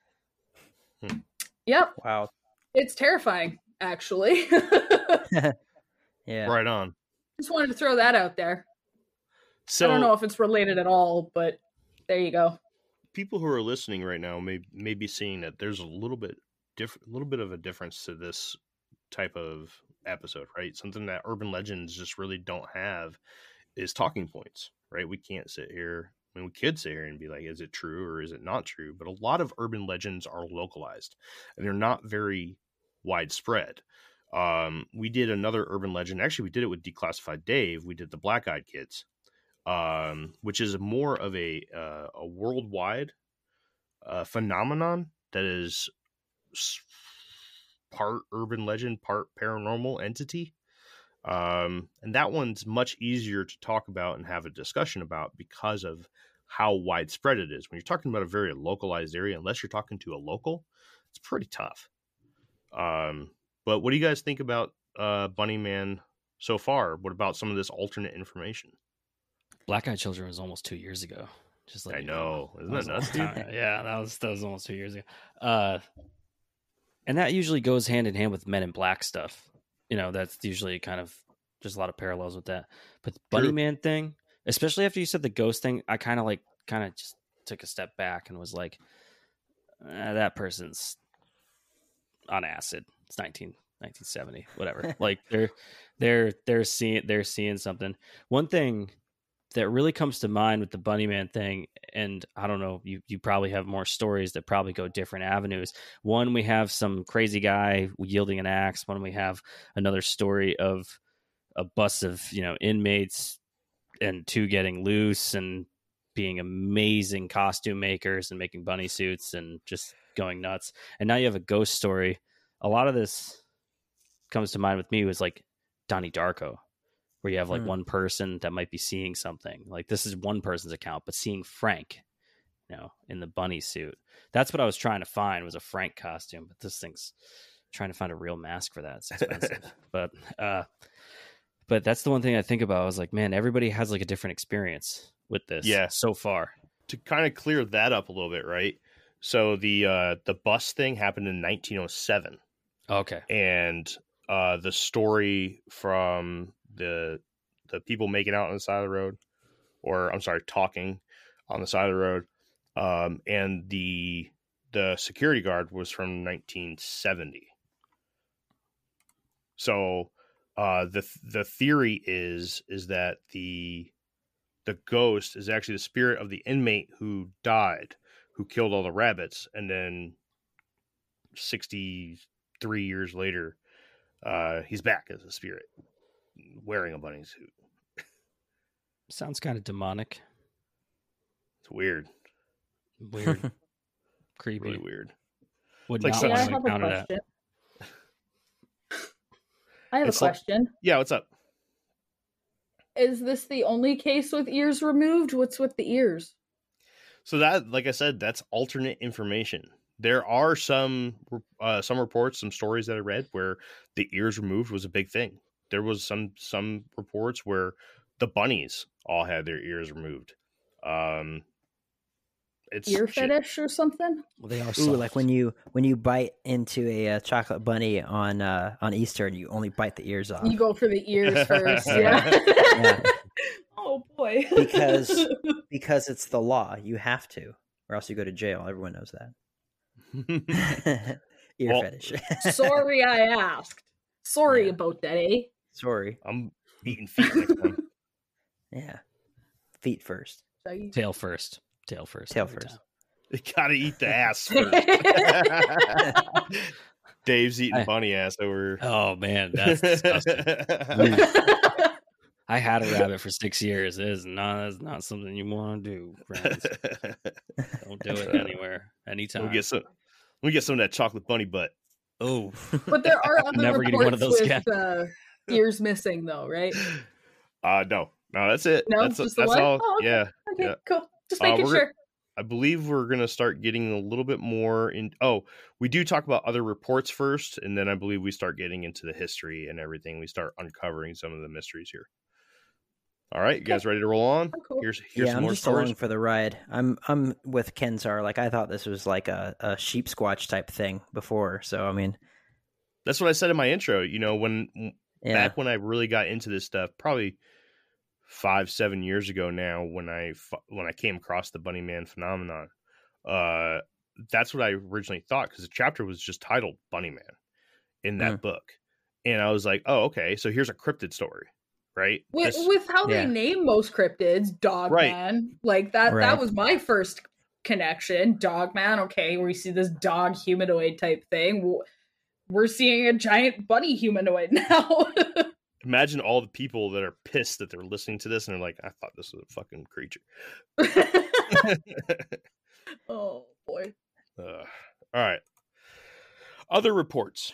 [SPEAKER 4] Yep.
[SPEAKER 5] Wow.
[SPEAKER 4] It's terrifying, actually.
[SPEAKER 5] Yeah.
[SPEAKER 2] Right on.
[SPEAKER 4] Just wanted to throw that out there.
[SPEAKER 2] So
[SPEAKER 4] I don't know if it's related at all, but there you go.
[SPEAKER 2] people who are listening right now may be seeing that there's a little bit of a difference to this type of episode, right? Something that urban legends just really don't have is talking points, right? We can't sit here. I mean, we could sit here and be like, is it true or is it not true? But a lot of urban legends are localized and they're not very widespread. We did another urban legend. Actually, we did it with Declassified Dave. We did the Black Eyed Kids, which is more of a worldwide phenomenon that is part urban legend, part paranormal entity. And that one's much easier to talk about and have a discussion about because of how widespread it is. When you're talking about a very localized area, unless you're talking to a local, it's pretty tough. But what do you guys think about Bunnyman so far? What about some of this alternate information?
[SPEAKER 3] Black Eyed Children was almost 2 years ago. Just like
[SPEAKER 2] I know. Isn't that nuts, dude?
[SPEAKER 3] Yeah, that was almost 2 years ago. And that usually goes hand in hand with Men in Black stuff. You know, that's usually kind of, there's a lot of parallels with that. But the Bunnyman thing, especially after you said the ghost thing, I kind of just took a step back and was like, that person's on acid. It's 1970, whatever. Like they're seeing something. One thing that really comes to mind with the Bunnyman thing, and I don't know, you probably have more stories that probably go different avenues. One, we have some crazy guy wielding an axe. One, we have another story of a bus of, inmates and 2 getting loose and being amazing costume makers and making bunny suits and just going nuts. And now you have a ghost story. A lot of this comes to mind with me was like Donnie Darko, where you have like one person that might be seeing something. Like this is one person's account, but seeing Frank, in the bunny suit. That's what I was trying to find, was a Frank costume. But this thing's trying to find a real mask for that. It's expensive. But that's the one thing I think about. I was like, man, everybody has like a different experience with this so far.
[SPEAKER 2] To kind of clear that up a little bit, right? So the bus thing happened in 1907.
[SPEAKER 3] Okay.
[SPEAKER 2] And the story from the people making out on the side of the road, or I'm sorry, talking on the side of the road, and the security guard was from 1970. So the theory is that the ghost is actually the spirit of the inmate who died, who killed all the rabbits, and then 63 years later, he's back as a spirit wearing a bunny suit.
[SPEAKER 3] Sounds kind of demonic.
[SPEAKER 2] It's weird.
[SPEAKER 3] Creepy.
[SPEAKER 2] Really weird.
[SPEAKER 3] Would
[SPEAKER 2] like
[SPEAKER 3] not
[SPEAKER 4] I
[SPEAKER 3] want to
[SPEAKER 4] have a
[SPEAKER 3] encounter that.
[SPEAKER 4] question. I have
[SPEAKER 2] It's
[SPEAKER 4] a
[SPEAKER 2] like-
[SPEAKER 4] question.
[SPEAKER 2] Yeah, what's up?
[SPEAKER 4] Is this the only case with ears removed? What's with the ears?
[SPEAKER 2] So that, like I said, that's alternate information. There are some reports, some stories that I read where the ears removed was a big thing. There was some reports where the bunnies all had their ears removed. It's
[SPEAKER 4] Ear
[SPEAKER 2] shit.
[SPEAKER 4] fetish or something?
[SPEAKER 3] Well, they are
[SPEAKER 5] Ooh,
[SPEAKER 3] soft.
[SPEAKER 5] like when you bite into a chocolate bunny on Easter and you only bite the ears off.
[SPEAKER 4] You go for the ears first,
[SPEAKER 2] Yeah.
[SPEAKER 4] yeah.
[SPEAKER 5] Yeah.
[SPEAKER 4] Oh boy.
[SPEAKER 5] Because it's the law. You have to, or else you go to jail. Everyone knows that. Ear
[SPEAKER 2] Well-
[SPEAKER 5] fetish.
[SPEAKER 4] Sorry I asked. Sorry
[SPEAKER 5] Yeah.
[SPEAKER 4] about that, eh?
[SPEAKER 5] Sorry.
[SPEAKER 2] I'm eating feet next time.
[SPEAKER 5] Yeah. Feet first.
[SPEAKER 3] Tail first. Tail first.
[SPEAKER 5] Tail
[SPEAKER 3] every
[SPEAKER 5] first.
[SPEAKER 3] time.
[SPEAKER 2] You gotta eat the ass first. Dave's eating bunny ass over.
[SPEAKER 3] Oh man, that's disgusting. I had a rabbit for 6 years. That's not something you want to do, friends. Don't do it anywhere, anytime.
[SPEAKER 2] Let me get some of that chocolate bunny butt.
[SPEAKER 3] Oh,
[SPEAKER 4] But there are other
[SPEAKER 3] Never getting
[SPEAKER 4] reports
[SPEAKER 3] one of those
[SPEAKER 4] with ears missing, though, right?
[SPEAKER 2] No, that's it.
[SPEAKER 4] No,
[SPEAKER 2] that's
[SPEAKER 4] just the
[SPEAKER 2] that's
[SPEAKER 4] one?
[SPEAKER 2] all.
[SPEAKER 4] Oh, okay.
[SPEAKER 2] Yeah,
[SPEAKER 4] Okay,
[SPEAKER 2] Yeah.
[SPEAKER 4] cool. Just making
[SPEAKER 2] we're-
[SPEAKER 4] sure.
[SPEAKER 2] I believe we're gonna start getting a little bit more in. Oh, we do talk about other reports first, and then I believe we start getting into the history and everything. We start uncovering some of the mysteries here. All right, you guys ready to roll on?
[SPEAKER 4] Oh, cool.
[SPEAKER 2] Here's
[SPEAKER 5] Yeah,
[SPEAKER 2] some
[SPEAKER 5] I'm
[SPEAKER 2] more
[SPEAKER 5] just
[SPEAKER 2] stories.
[SPEAKER 5] along for the ride. I'm with Kenzar. Like I thought this was like a sheep squatch type thing before. So I mean,
[SPEAKER 2] That's what I said in my intro. When
[SPEAKER 5] yeah,
[SPEAKER 2] back when I really got into this stuff, probably 5-7 years ago now, when I came across the Bunny Man phenomenon, that's what I originally thought, because the chapter was just titled Bunny Man in that book, and I was like, oh, okay, so here's a cryptid story, right?
[SPEAKER 4] With how
[SPEAKER 5] yeah.
[SPEAKER 4] they name most cryptids, Dogman, like that.
[SPEAKER 5] Right.
[SPEAKER 4] That was my first connection. Dogman, okay, where you see this dog humanoid type thing. We're seeing a giant bunny humanoid now.
[SPEAKER 2] Imagine all the people that are pissed that they're listening to this and they're like, I thought this was a fucking creature.
[SPEAKER 4] Oh boy.
[SPEAKER 2] All right. Other reports.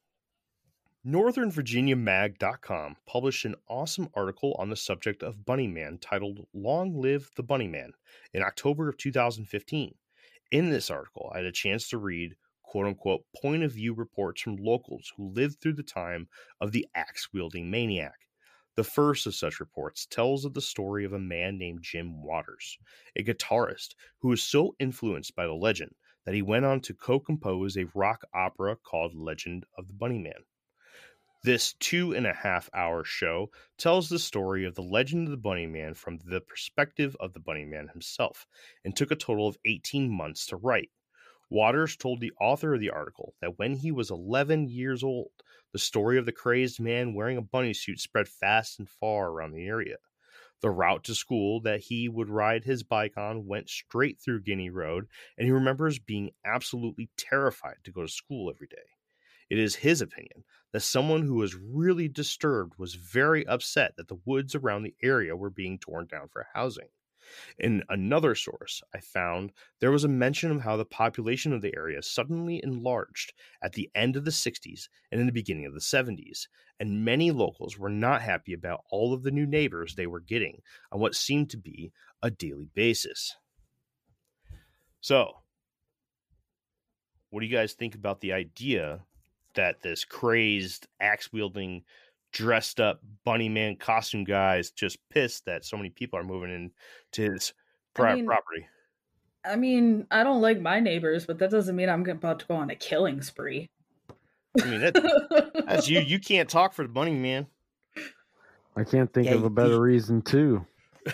[SPEAKER 2] NorthernVirginiaMag.com published an awesome article on the subject of Bunny Man titled Long Live the Bunny Man in October of 2015. In this article, I had a chance to read quote-unquote point of view reports from locals who lived through the time of the axe-wielding maniac. The first of such reports tells of the story of a man named Jim Waters, a guitarist who was so influenced by the legend that he went on to co-compose a rock opera called Legend of the Bunny Man. This 2.5-hour show tells the story of the legend of the Bunny Man from the perspective of the Bunny Man himself, and took a total of 18 months to write. Waters told the author of the article that when he was 11 years old, the story of the crazed man wearing a bunny suit spread fast and far around the area. The route to school that he would ride his bike on went straight through Guinea Road, and he remembers being absolutely terrified to go to school every day. It is his opinion that someone who was really disturbed was very upset that the woods around the area were being torn down for housing. In another source, I found there was a mention of how the population of the area suddenly enlarged at the end of the 60s and in the beginning of the 70s, and many locals were not happy about all of the new neighbors they were getting on what seemed to be a daily basis. So, what do you guys think about the idea that this crazed, axe-wielding, dressed up bunny man costume guy is just pissed that so many people are moving into his private property?
[SPEAKER 4] I mean, I don't like my neighbors, but that doesn't mean I'm about to go on a killing spree.
[SPEAKER 2] I mean, that's you. You can't talk for the bunny man.
[SPEAKER 6] I can't think of a better reason too.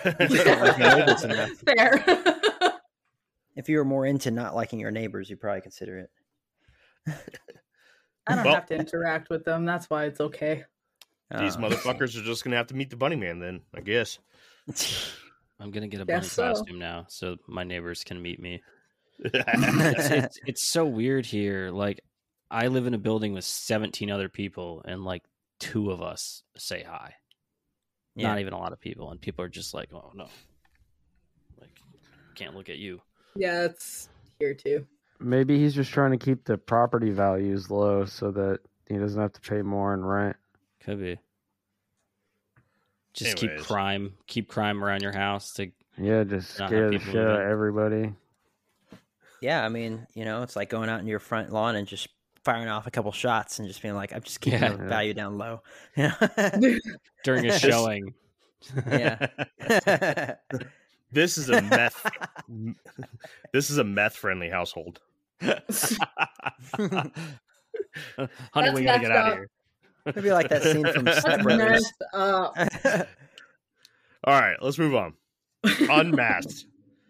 [SPEAKER 4] Fair.
[SPEAKER 5] If you were more into not liking your neighbors, you'd probably consider it.
[SPEAKER 4] I don't have to interact with them. That's why it's okay.
[SPEAKER 2] These motherfuckers are just going to have to meet the bunny man then, I guess.
[SPEAKER 3] I'm going to get a bunny costume now so my neighbors can meet me. It's so weird here. Like, I live in a building with 17 other people, and like 2 of us say hi. Yeah. Not even a lot of people. And people are just like, oh, no. Like, can't look at you.
[SPEAKER 4] Yeah, it's here too.
[SPEAKER 6] Maybe he's just trying to keep the property values low so that he doesn't have to pay more in rent.
[SPEAKER 3] Could be. Just keep crime around your house to
[SPEAKER 6] just scare the shit out of everybody.
[SPEAKER 5] Yeah, I mean, it's like going out in your front lawn and just firing off a couple shots and just being like, I'm just keeping the value down low.
[SPEAKER 3] During a showing.
[SPEAKER 5] Yeah.
[SPEAKER 2] This is a meth friendly household.
[SPEAKER 3] Honey, we gotta get out of here.
[SPEAKER 5] Maybe like that scene from Step Brothers.
[SPEAKER 2] All right, let's move on. Unmasked.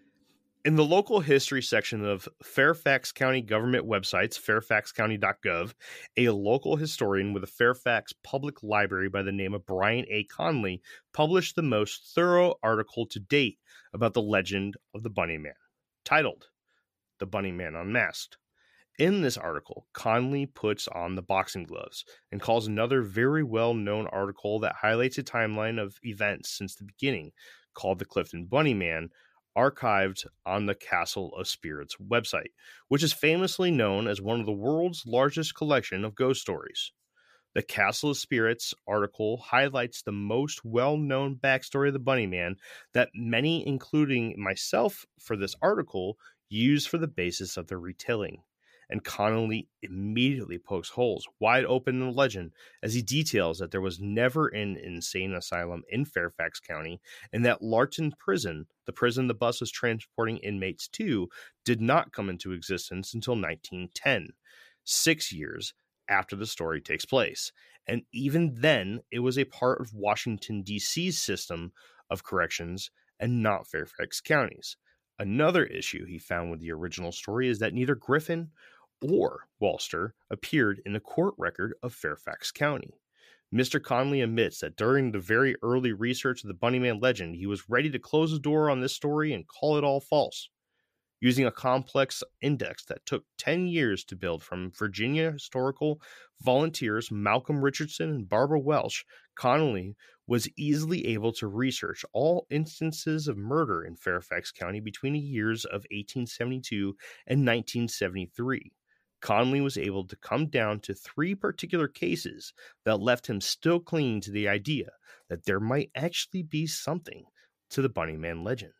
[SPEAKER 2] In the local history section of Fairfax County government websites, fairfaxcounty.gov, a local historian with the Fairfax Public Library by the name of Brian A. Conley published the most thorough article to date about the legend of the Bunny Man, titled The Bunny Man Unmasked. In this article, Conley puts on the boxing gloves and calls another very well-known article that highlights a timeline of events since the beginning, called The Clifton Bunny Man, archived on the Castle of Spirits website, which is famously known as one of the world's largest collection of ghost stories. The Castle of Spirits article highlights the most well-known backstory of the Bunny Man that many, including myself for this article, use for the basis of their retelling. And Connolly immediately pokes holes wide open in the legend as he details that there was never an insane asylum in Fairfax County, and that Larton Prison, the prison the bus was transporting inmates to, did not come into existence until 1910, 6 years after the story takes place. And even then, it was a part of Washington, D.C.'s system of corrections and not Fairfax County's. Another issue he found with the original story is that neither Griffin or Walster appeared in the court record of Fairfax County. Mr. Conley admits that during the very early research of the Bunny Man legend, he was ready to close the door on this story and call it all false. Using a complex index that took 10 years to build from Virginia historical volunteers Malcolm Richardson and Barbara Welsh, Connolly was easily able to research all instances of murder in Fairfax County between the years of 1872 and 1973. Conley was able to come down to 3 particular cases that left him still clinging to the idea that there might actually be something to the Bunny Man legend.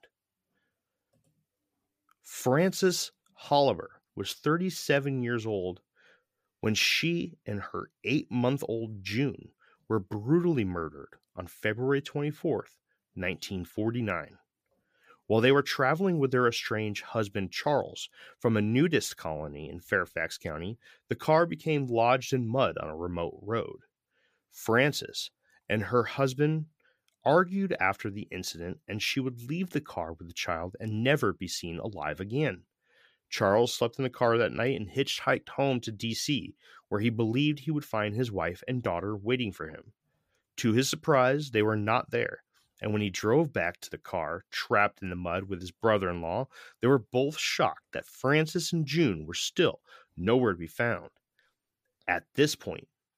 [SPEAKER 2] Frances Holliver was 37 years old when she and her 8-month-old June were brutally murdered on February 24th, 1949. While they were traveling with their estranged husband Charles from a nudist colony in Fairfax County, the car became lodged in mud on a remote road. Frances and her husband argued after the incident, and she would leave the car with the child and never be seen alive again. Charles slept in the car that night and hitchhiked home to D.C., where he believed he would find his wife and daughter waiting for him. To his surprise, they were not there, and when he drove back to the car, trapped in the mud with his brother-in-law, they were both shocked that Frances and June were still nowhere to be found. At this point,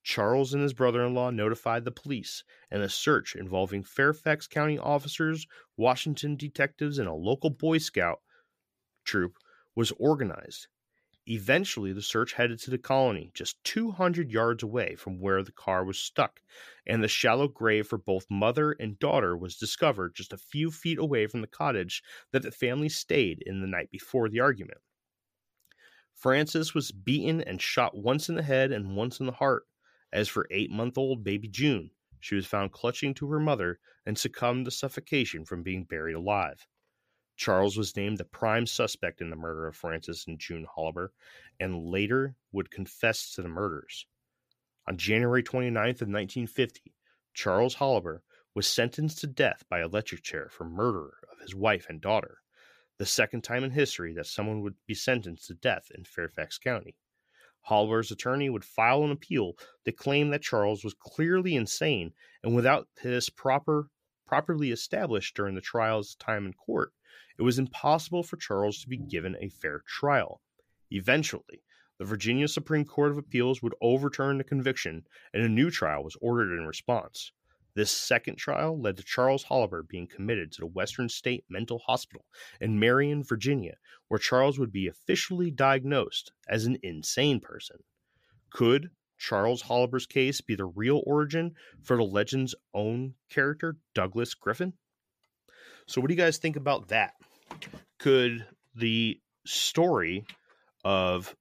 [SPEAKER 2] Charles and his brother-in-law notified the police, and a search involving Fairfax County officers, Washington detectives, and a local Boy Scout troop was organized. Eventually, the search headed to the colony, just 200 yards away from where the car was stuck, and the shallow grave for both mother and daughter was discovered just a few feet away from the cottage that the family stayed in the night before the argument. Frances was beaten and shot once in the head and once in the heart. As for 8-month-old baby June, she was found clutching to her mother and succumbed to suffocation from being buried alive. Charles was named the prime suspect in the murder of Frances and June Holliber, and later would confess to the murders. On January 29th of 1950, Charles Holliber was sentenced to death by electric chair for murder of his wife and daughter, the second time in history that someone would be sentenced to death in Fairfax County. Holliber's attorney would file an appeal that claimed that Charles was clearly insane, and without this properly established during the trial's time in court, it was impossible for Charles to be given a fair trial. Eventually, the Virginia Supreme Court of Appeals would overturn the conviction, and a new trial was ordered in response. This second trial led to Charles Holliber being committed to the Western State Mental Hospital in Marion, Virginia, where Charles would be officially diagnosed as an insane person. Could Charles Holliber's case be the real origin for the legend's own character, Douglas Griffin? So what do you guys think about that? Could the story of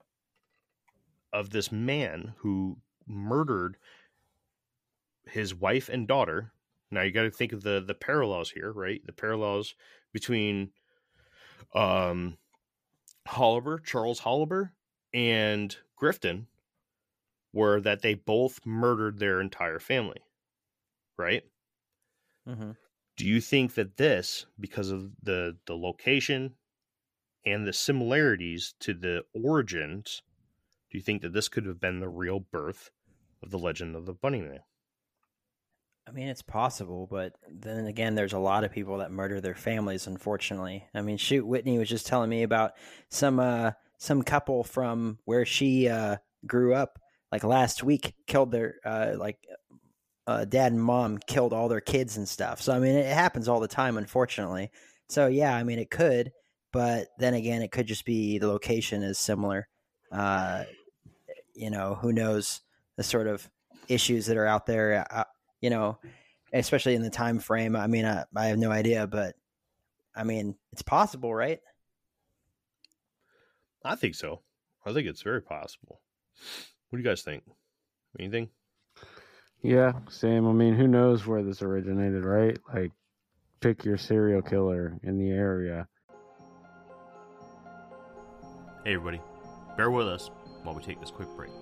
[SPEAKER 2] this man who murdered his wife and daughter, now you got to think of the parallels here, right? The parallels between Holliber, Charles Holliber, and Griffin were that they both murdered their entire family, right?
[SPEAKER 5] Mm-hmm.
[SPEAKER 2] Do you think that this, because of the location and the similarities to the origins, do you think that this could have been the real birth of the legend of the Bunnyman?
[SPEAKER 5] I mean, it's possible, but then again, there's a lot of people that murder their families, unfortunately. I mean, shoot, Whitney was just telling me about some couple from where she grew up, like last week, killed their dad and mom killed all their kids and stuff. So I mean, it happens all the time, unfortunately. So yeah, I mean, it could, but then again, it could just be the location is similar. Who knows the sort of issues that are out there. Especially in the time frame. I mean, I have no idea, but I mean, it's possible, right?
[SPEAKER 2] I think so. I think it's very possible. What do you guys think? Anything?
[SPEAKER 6] Yeah, same. I mean, who knows where this originated, right? Like, pick your serial killer in the area.
[SPEAKER 2] Hey, everybody. Bear with us while we take this quick break.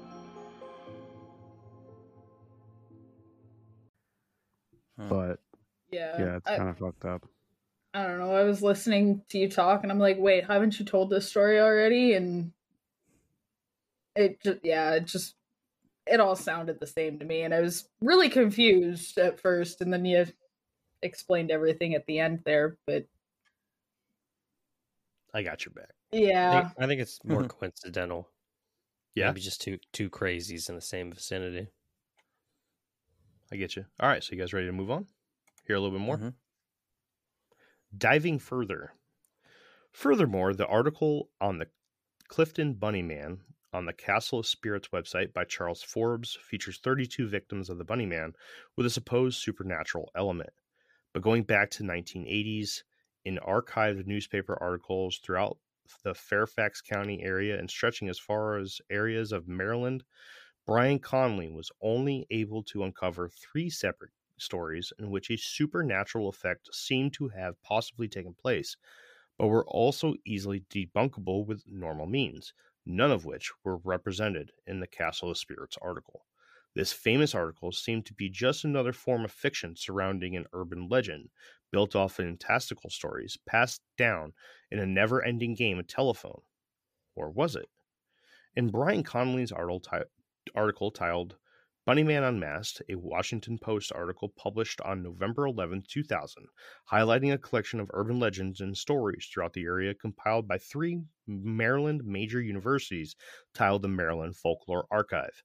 [SPEAKER 6] But
[SPEAKER 4] yeah,
[SPEAKER 6] it's kind of fucked up.
[SPEAKER 4] I don't know. I was listening to you talk, and I'm like, wait, haven't you told this story already? And it all sounded the same to me, and I was really confused at first, and then you explained everything at the end there. But
[SPEAKER 2] I got your back.
[SPEAKER 4] Yeah,
[SPEAKER 3] I think it's more coincidental.
[SPEAKER 2] Yeah,
[SPEAKER 3] maybe just two crazies in the same vicinity.
[SPEAKER 2] I get you. All right, so you guys ready to move on? Hear a little bit more?
[SPEAKER 5] Mm-hmm.
[SPEAKER 2] Diving further. Furthermore, the article on the Clifton Bunnyman on the Castle of Spirits website by Charles Forbes features 32 victims of the Bunnyman with a supposed supernatural element. But going back to the 1980s, in archived newspaper articles throughout the Fairfax County area and stretching as far as areas of Maryland, Brian Conley was only able to uncover 3 separate stories in which a supernatural effect seemed to have possibly taken place, but were also easily debunkable with normal means, none of which were represented in the Castle of Spirits article. This famous article seemed to be just another form of fiction surrounding an urban legend, built off fantastical stories passed down in a never-ending game of telephone. Or was it? In Brian Conley's article titled Bunnyman Unmasked, a Washington Post article published on November 11, 2000, highlighting a collection of urban legends and stories throughout the area compiled by 3 Maryland major universities titled the Maryland Folklore Archive.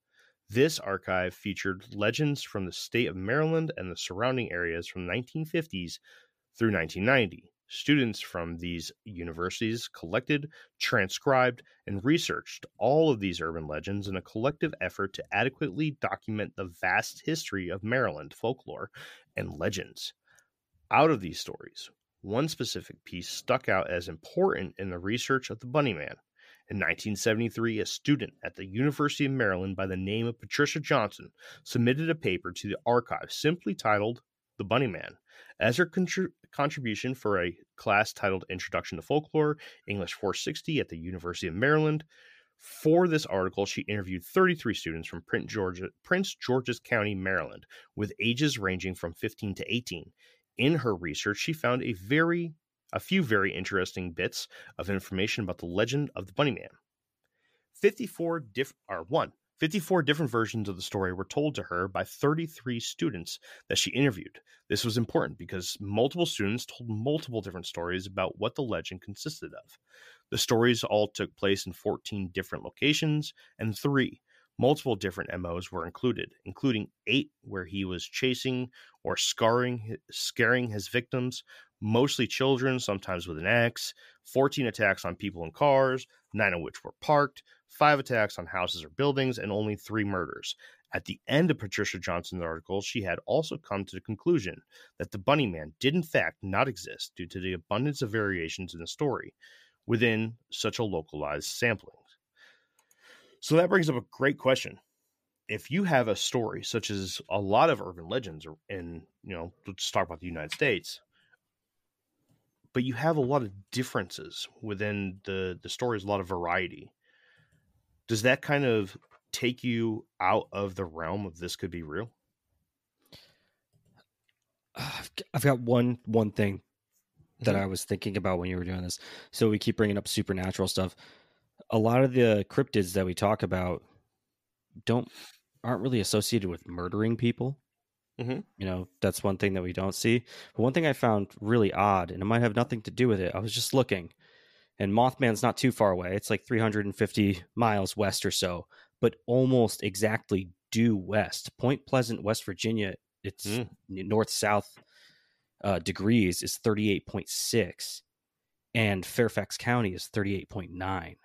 [SPEAKER 2] This archive featured legends from the state of Maryland and the surrounding areas from the 1950s through 1990. Students from these universities collected, transcribed, and researched all of these urban legends in a collective effort to adequately document the vast history of Maryland folklore and legends. Out of these stories, one specific piece stuck out as important in the research of the Bunnyman. In 1973, a student at the University of Maryland by the name of Patricia Johnson submitted a paper to the archive simply titled The Bunnyman as her contribution for a class titled Introduction to Folklore, English 460 at the University of Maryland. For this article, she interviewed 33 students from Prince George's County, Maryland, with ages ranging from 15 to 18. In her research, she found a few very interesting bits of information about the legend of the Bunnyman. 54 different versions of the story were told to her by 33 students that she interviewed. This was important because multiple students told multiple different stories about what the legend consisted of. The stories all took place in 14 different locations, and 3 multiple different MOs were included, including 8 where he was chasing or scaring his victims, mostly children, sometimes with an axe, 14 attacks on people and cars, 9 of which were parked, 5 attacks on houses or buildings, and only 3 murders. At the end of Patricia Johnson's article, she had also come to the conclusion that the Bunnyman did in fact not exist due to the abundance of variations in the story within such a localized sampling. So that brings up a great question. If you have a story such as a lot of urban legends in, let's talk about the United States, but you have a lot of differences within the stories, a lot of variety, does that kind of take you out of the realm of this could be real?
[SPEAKER 3] I've got one thing that I was thinking about when you were doing this. So we keep bringing up supernatural stuff. A lot of the cryptids that we talk about aren't really associated with murdering people. Mm-hmm. That's one thing that we don't see. But one thing I found really odd, and it might have nothing to do with it. I was just looking, and Mothman's not too far away. It's like 350 miles west or so, but almost exactly due west. Point Pleasant, West Virginia, it's north-south degrees is 38.6, and Fairfax County is 38.9.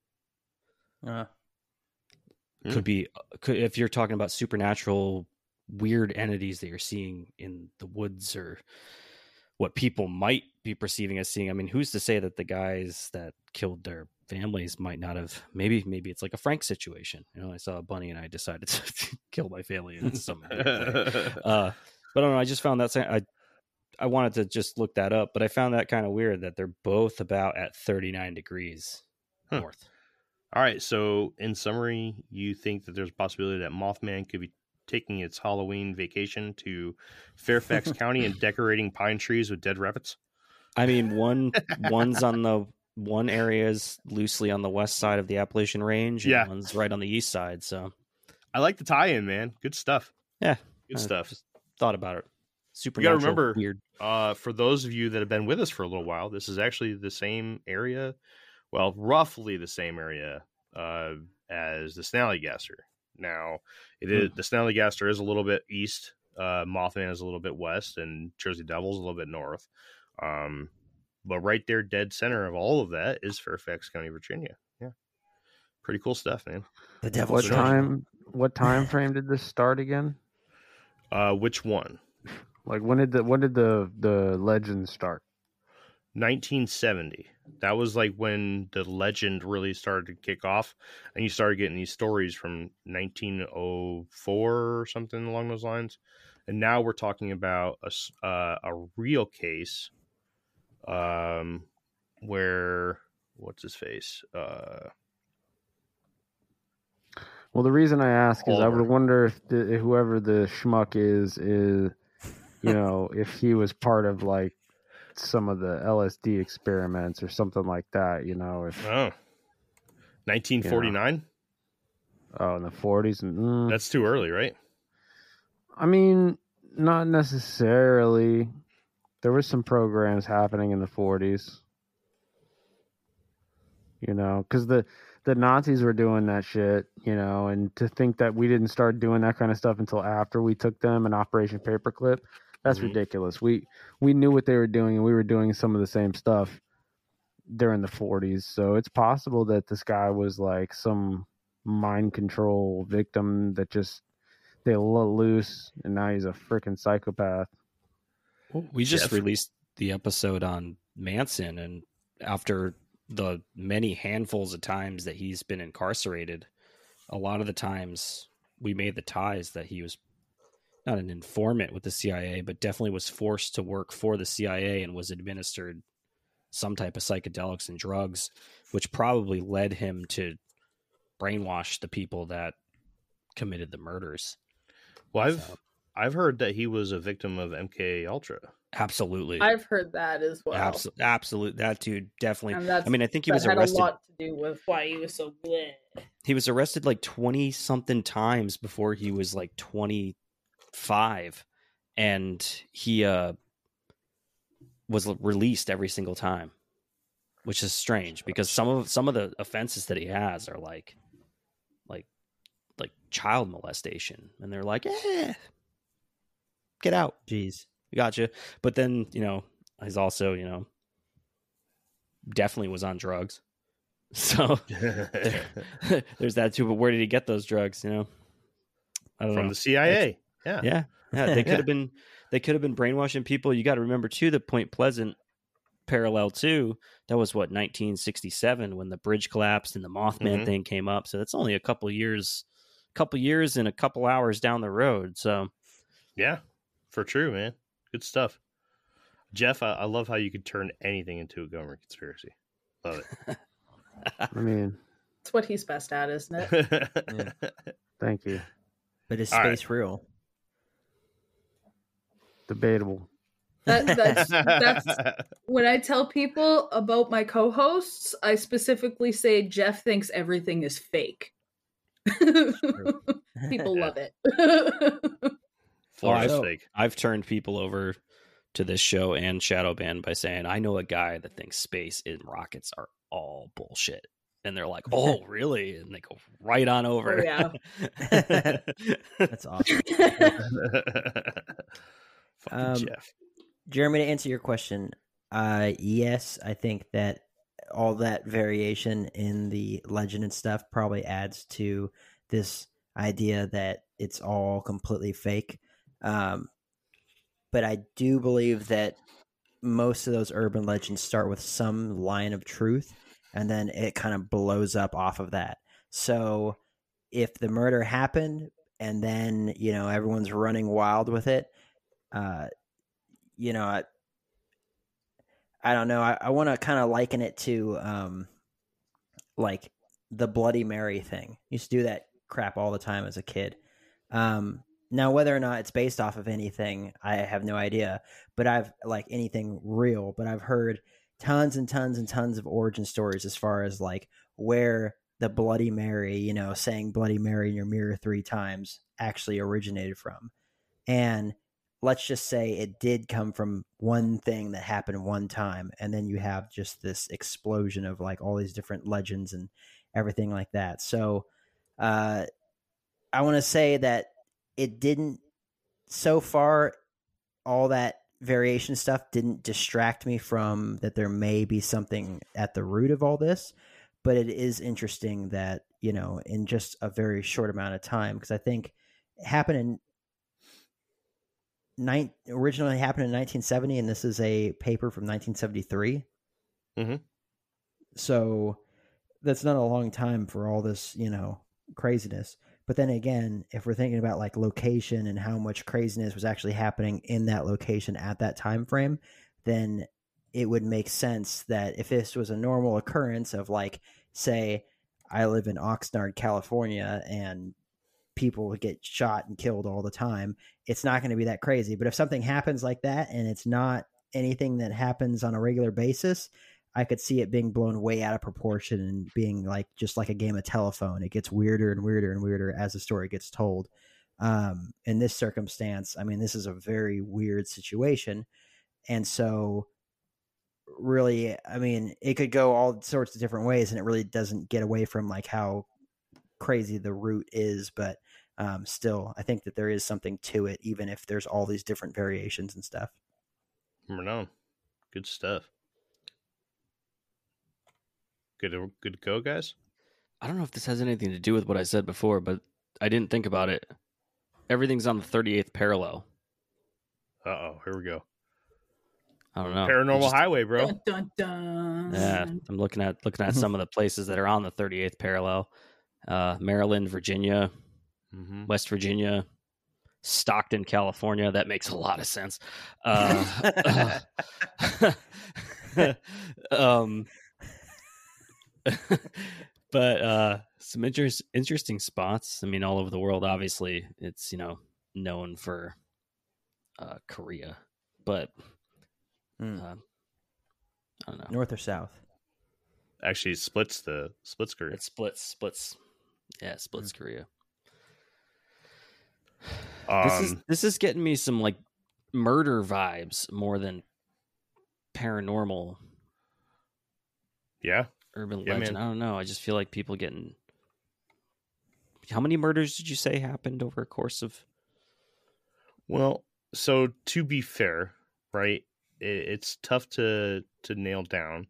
[SPEAKER 3] Could be, if you're talking about supernatural weird entities that you're seeing in the woods or what people might be perceiving as seeing. I mean, who's to say that the guys that killed their families might not have, maybe it's like a Frank situation. I saw a bunny and I decided to kill my family in some weird way. But I don't know. I just found that I wanted to just look that up, but I found that kind of weird that they're both about at 39 degrees north.
[SPEAKER 2] All right. So in summary, you think that there's a possibility that Mothman could be taking its Halloween vacation to Fairfax County and decorating pine trees with dead rabbits?
[SPEAKER 3] I mean, one's on one area is loosely on the west side of the Appalachian Range, and one's right on the east side. So
[SPEAKER 2] I like the tie-in, man. Good stuff.
[SPEAKER 3] Yeah,
[SPEAKER 2] good stuff.
[SPEAKER 3] Just thought about it.
[SPEAKER 2] Supernatural. You got to remember,
[SPEAKER 3] weird.
[SPEAKER 2] For those of you that have been with us for a little while, this is actually the same area. Well, roughly the same area as the Snallygaster. Now, it is the Snallygaster is a little bit east, Mothman is a little bit west, and Jersey Devil's a little bit north. But right there, dead center of all of that is Fairfax County, Virginia. Yeah, pretty cool stuff, man.
[SPEAKER 5] The Devil's
[SPEAKER 6] What time frame did this start again?
[SPEAKER 2] Which one?
[SPEAKER 6] Like when did the legend start?
[SPEAKER 2] 1970. That was like when the legend really started to kick off, and you started getting these stories from 1904 or something along those lines. And now we're talking about a real case, where what's his face?
[SPEAKER 6] Well, the reason I ask is I would wonder if whoever the schmuck is if he was part of like some of the LSD experiments or something like that, if
[SPEAKER 2] 1949.
[SPEAKER 6] Oh, in the 40s.
[SPEAKER 2] That's too early, right?
[SPEAKER 6] I mean, not necessarily. There were some programs happening in the 40s. Because the the Nazis were doing that shit, and to think that we didn't start doing that kind of stuff until after we took them in Operation Paperclip, that's ridiculous. We knew what they were doing, and we were doing some of the same stuff during the 40s. So it's possible that this guy was like some mind control victim that just they let loose, and now he's a freaking psychopath.
[SPEAKER 3] We just released the episode on Manson, and after the many handfuls of times that he's been incarcerated, a lot of the times we made the ties that he was not an informant with the CIA, but definitely was forced to work for the CIA and was administered some type of psychedelics and drugs, which probably led him to brainwash the people that committed the murders.
[SPEAKER 2] Well, I've heard that he was a victim of MK Ultra.
[SPEAKER 3] Absolutely.
[SPEAKER 4] I've heard that as well.
[SPEAKER 3] Absolutely. That dude definitely.
[SPEAKER 4] I mean,
[SPEAKER 3] I think he was arrested.
[SPEAKER 4] Had a lot to do with why he was so bleh.
[SPEAKER 3] He was arrested like 20 something times before he was like 25, and he was released every single time, which is strange because some of the offenses that he has are like child molestation, and they're like, get out.
[SPEAKER 5] Jeez.
[SPEAKER 3] We got you. But then, he's also, definitely was on drugs. So there's that too. But where did he get those drugs? I don't know.
[SPEAKER 2] From the CIA.
[SPEAKER 3] Yeah. They could have been brainwashing people. You got to remember too, the Point Pleasant parallel too. That was 1967 when the bridge collapsed and the Mothman thing came up. So that's only a couple years and a couple hours down the road. So
[SPEAKER 2] yeah, for true, man. Good stuff. Jeff, I love how you could turn anything into a government conspiracy. Love it.
[SPEAKER 6] I mean,
[SPEAKER 4] it's what he's best at, isn't it?
[SPEAKER 5] Yeah.
[SPEAKER 6] Thank you.
[SPEAKER 5] But is space real?
[SPEAKER 6] Debatable.
[SPEAKER 4] That's when I tell people about my co-hosts, I specifically say Jeff thinks everything is fake. People love it.
[SPEAKER 3] I've turned people over to this show and Shadowban by saying, I know a guy that thinks space and rockets are all bullshit. And they're like, oh, really? And they go right on over.
[SPEAKER 4] Oh, yeah.
[SPEAKER 5] That's awesome.
[SPEAKER 2] Jeff.
[SPEAKER 5] Jeremy, to answer your question, yes, I think that all that variation in the legend and stuff probably adds to this idea that it's all completely fake. But I do believe that most of those urban legends start with some line of truth, and then it kind of blows up off of that. So if the murder happened and then, everyone's running wild with it, I don't know. I want to kind of liken it to like the Bloody Mary thing. I used to do that crap all the time as a kid. Now, whether or not it's based off of anything, I have no idea. But I've anything real. But I've heard tons and tons and tons of origin stories as far as like where the Bloody Mary, saying Bloody Mary in your mirror 3 times actually originated from. And let's just say it did come from one thing that happened one time, and then you have just this explosion of like all these different legends and everything like that. So I want to say that it didn't, so far, all that variation stuff didn't distract me from that there may be something at the root of all this. But it is interesting that, in just a very short amount of time, because I think it happened originally happened in 1970, and this is a paper from 1973.
[SPEAKER 2] Mm-hmm.
[SPEAKER 5] So that's not a long time for all this, craziness. But then again, if we're thinking about like location and how much craziness was actually happening in that location at that time frame, then it would make sense that if this was a normal occurrence of like, say, I live in Oxnard, California, and people would get shot and killed all the time, it's not going to be that crazy. But if something happens like that and it's not anything that happens on a regular basis, I could see it being blown way out of proportion and being like just like a game of telephone. It gets weirder and weirder and weirder as the story gets told. In this circumstance, I mean, this is a very weird situation. And so really, I mean, it could go all sorts of different ways, and it really doesn't get away from like how crazy the root is. But still, I think that there is something to it, even if there's all these different variations and stuff.
[SPEAKER 2] No, good stuff. Good to go, guys.
[SPEAKER 3] I don't know if this has anything to do with what I said before, but I didn't think about it. Everything's on the 38th parallel.
[SPEAKER 2] Here we go.
[SPEAKER 3] I don't know.
[SPEAKER 2] Paranormal Highway, bro.
[SPEAKER 4] Dun, dun, dun.
[SPEAKER 3] Yeah, I'm looking at some of the places that are on the 38th parallel. Maryland, Virginia, West Virginia, Stockton, California. That makes a lot of sense. But some interesting spots. I mean, all over the world. Obviously, it's known for Korea, but I don't know.
[SPEAKER 5] North or south?
[SPEAKER 2] Actually, splits Korea.
[SPEAKER 3] It splits. Yeah, splits Korea. This is getting me some like murder vibes more than paranormal.
[SPEAKER 2] Yeah.
[SPEAKER 3] Urban
[SPEAKER 2] Yeah,
[SPEAKER 3] legend.
[SPEAKER 2] man.
[SPEAKER 3] I don't know. I just feel like people getting. How many murders did you say happened over a course of?
[SPEAKER 2] Well, so to be fair, right? It's tough to nail down.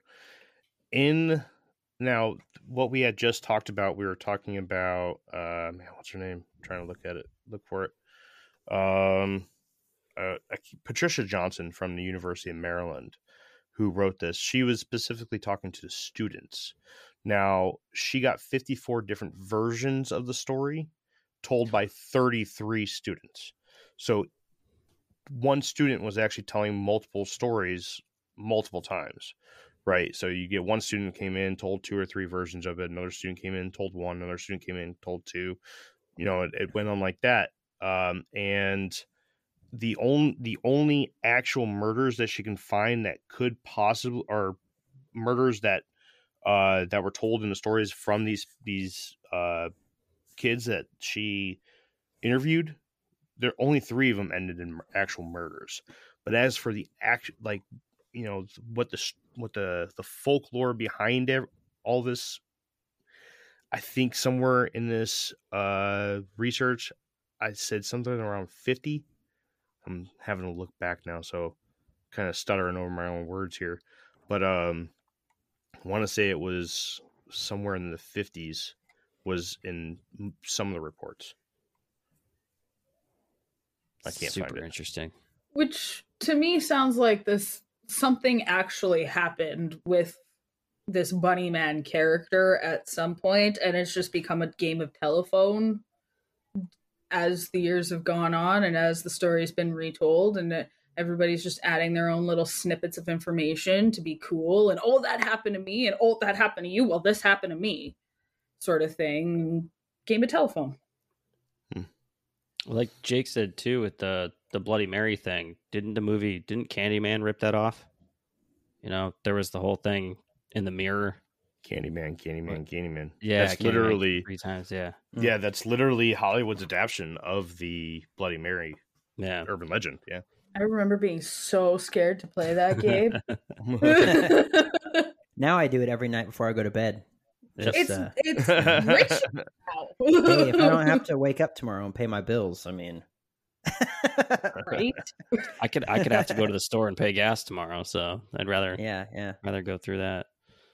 [SPEAKER 2] Now, what we had just talked about, we were talking about. What's her name? I'm trying to look for it. Patricia Johnson from the University of Maryland, who wrote this. She was specifically talking to the students. Now, she got 54 different versions of the story told by 33 students. So one student was actually telling multiple stories multiple times, right? So you get one student came in, told 2 or 3 versions of it. Another student came in, told 1. Another student came in, told 2. It went on like that. And the only actual murders that she can find that could possibly are murders that were told in the stories from these kids that she interviewed. There only 3 of them ended in actual murders. But as for the what the folklore behind all this, I think somewhere in this research, I said something around 50. I'm having to look back now, so kind of stuttering over my own words here. But I want to say it was somewhere in the 50s was in some of the reports. I can't find it.
[SPEAKER 3] Super interesting.
[SPEAKER 4] Which to me sounds like something actually happened with this Bunny Man character at some point, and it's just become a game of telephone as the years have gone on and as the story's been retold, and everybody's just adding their own little snippets of information to be cool, and that happened to me, and that happened to you, well, this happened to me, sort of thing. Game of telephone.
[SPEAKER 3] Like Jake said too, with the Bloody Mary thing, didn't Candyman rip that off? There was the whole thing in the mirror.
[SPEAKER 2] Candyman.
[SPEAKER 3] Yeah,
[SPEAKER 2] that's literally
[SPEAKER 3] 3 times. Yeah,
[SPEAKER 2] that's literally Hollywood's adaptation of the Bloody Mary.
[SPEAKER 3] Yeah,
[SPEAKER 2] urban legend. Yeah,
[SPEAKER 4] I remember being so scared to play that game.
[SPEAKER 5] Now I do it every night before I go to bed.
[SPEAKER 4] It's rich now.
[SPEAKER 5] Hey, if I don't have to wake up tomorrow and pay my bills, I mean,
[SPEAKER 4] right?
[SPEAKER 3] I could have to go to the store and pay gas tomorrow, so I'd rather rather go through that.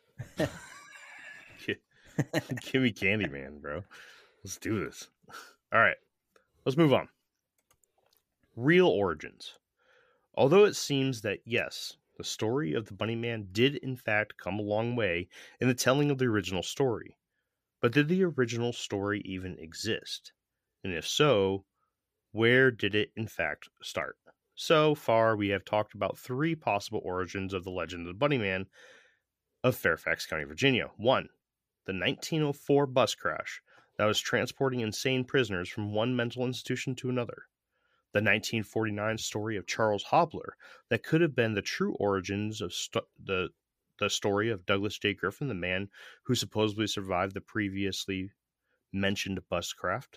[SPEAKER 2] Give me Candyman, bro. Let's do this. All right, let's move on. Real origins. Although it seems that, yes, the story of the Bunny Man did in fact come a long way in the telling of the original story. But did the original story even exist? And if so, where did it in fact start? So far, we have talked about 3 possible origins of the legend of the Bunny Man of Fairfax County, Virginia. 1, the 1904 bus crash that was transporting insane prisoners from one mental institution to another. The 1949 story of Charles Hobler that could have been the true origins of the story of Douglas J. Griffin, the man who supposedly survived the previously mentioned bus crash.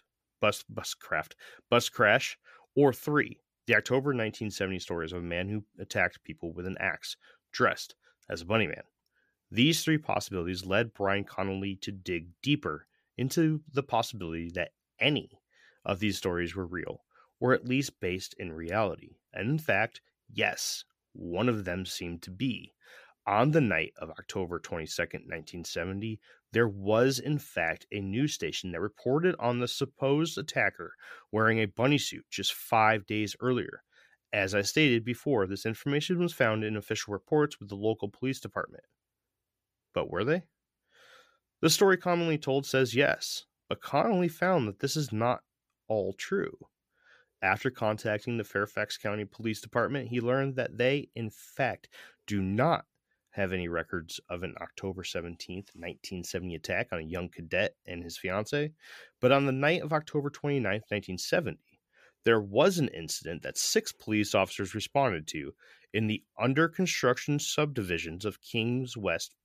[SPEAKER 2] Or 3, the October 1970 stories of a man who attacked people with an axe, dressed as a bunny man. These three possibilities led Brian Connolly to dig deeper into the possibility that any of these stories were real, or at least based in reality. And in fact, yes, one of them seemed to be. On the night of October 22nd, 1970, there was in fact a news station that reported on the supposed attacker wearing a bunny suit just 5 days earlier. As I stated before, this information was found in official reports with the local police department. But were they? The story commonly told says yes, but Connolly found that this is not all true. After contacting the Fairfax County Police Department, he learned that they, in fact, do not have any records of an October 17th, 1970 attack on a young cadet and his fiancée, but on the night of October 29th, 1970, there was an incident that 6 police officers responded to in the under construction subdivisions of Kings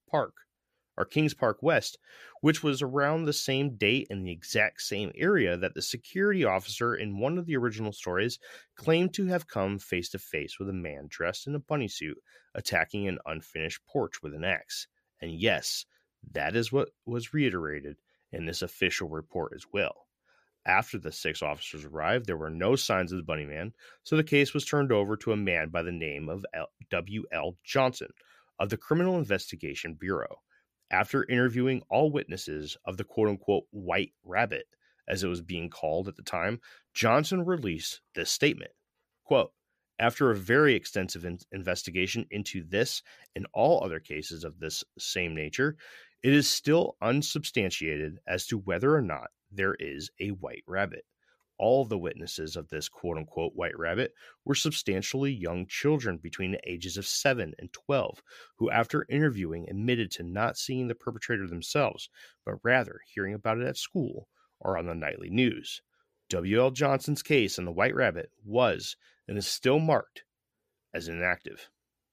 [SPEAKER 2] Park West, which was around the same date in the exact same area that the security officer in one of the original stories claimed to have come face to face with a man dressed in a bunny suit attacking an unfinished porch with an axe. And yes, that is what was reiterated in this official report as well. After the 6 officers arrived, there were no signs of the bunny man, so the case was turned over to a man by the name of W.L. Johnson of the Criminal Investigation Bureau. After interviewing all witnesses of the quote-unquote White Rabbit, as it was being called at the time, Johnson released this statement. Quote, after a very extensive investigation into this and all other cases of this same nature, it is still unsubstantiated as to whether or not there is a white rabbit. All the witnesses of this quote-unquote White Rabbit were substantially young children between the ages of 7 and 12, who after interviewing admitted to not seeing the perpetrator themselves, but rather hearing about it at school or on the nightly news. W.L. Johnson's case on the White Rabbit was and is still marked as inactive.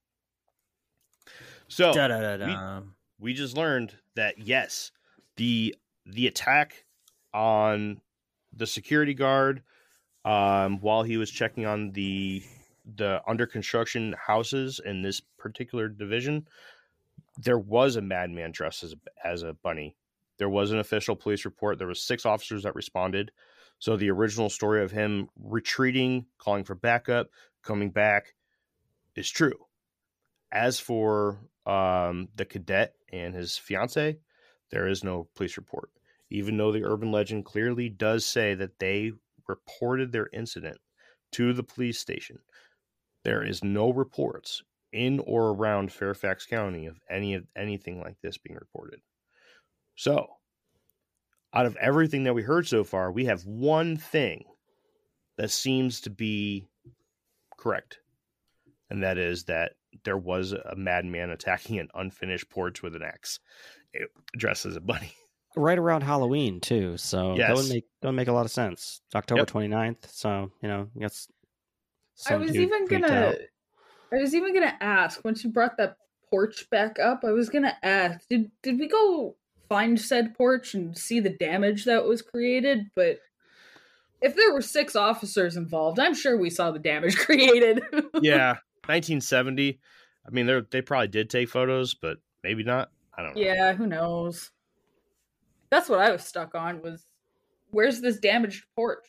[SPEAKER 2] So, we just learned that, yes, the attack on the security guard while he was checking on the under construction houses in this particular division, there was a madman dressed as a bunny. There was an official police report. There was 6 officers that responded. So the original story of him retreating, calling for backup, coming back is true. As for the cadet and his fiance, there is no police report. Even though the urban legend clearly does say that they reported their incident to the police station, there is no reports in or around Fairfax County of anything like this being reported. So, out of everything that we heard so far, we have one thing that seems to be correct, and that is that there was a madman attacking an unfinished porch with an axe dressed as a bunny.
[SPEAKER 3] Right around Halloween too, so
[SPEAKER 2] yes.
[SPEAKER 3] that would make a lot of sense. October 29th, so that's.
[SPEAKER 4] I was even gonna ask, once you brought that porch back up, I was gonna ask, did we go find said porch and see the damage that was created? But if there were 6 officers involved, I'm sure we saw the damage created.
[SPEAKER 2] Yeah, 1970. I mean, they probably did take photos, but maybe not. I don't know.
[SPEAKER 4] Yeah, who knows? That's what I was stuck on, was where's this damaged porch?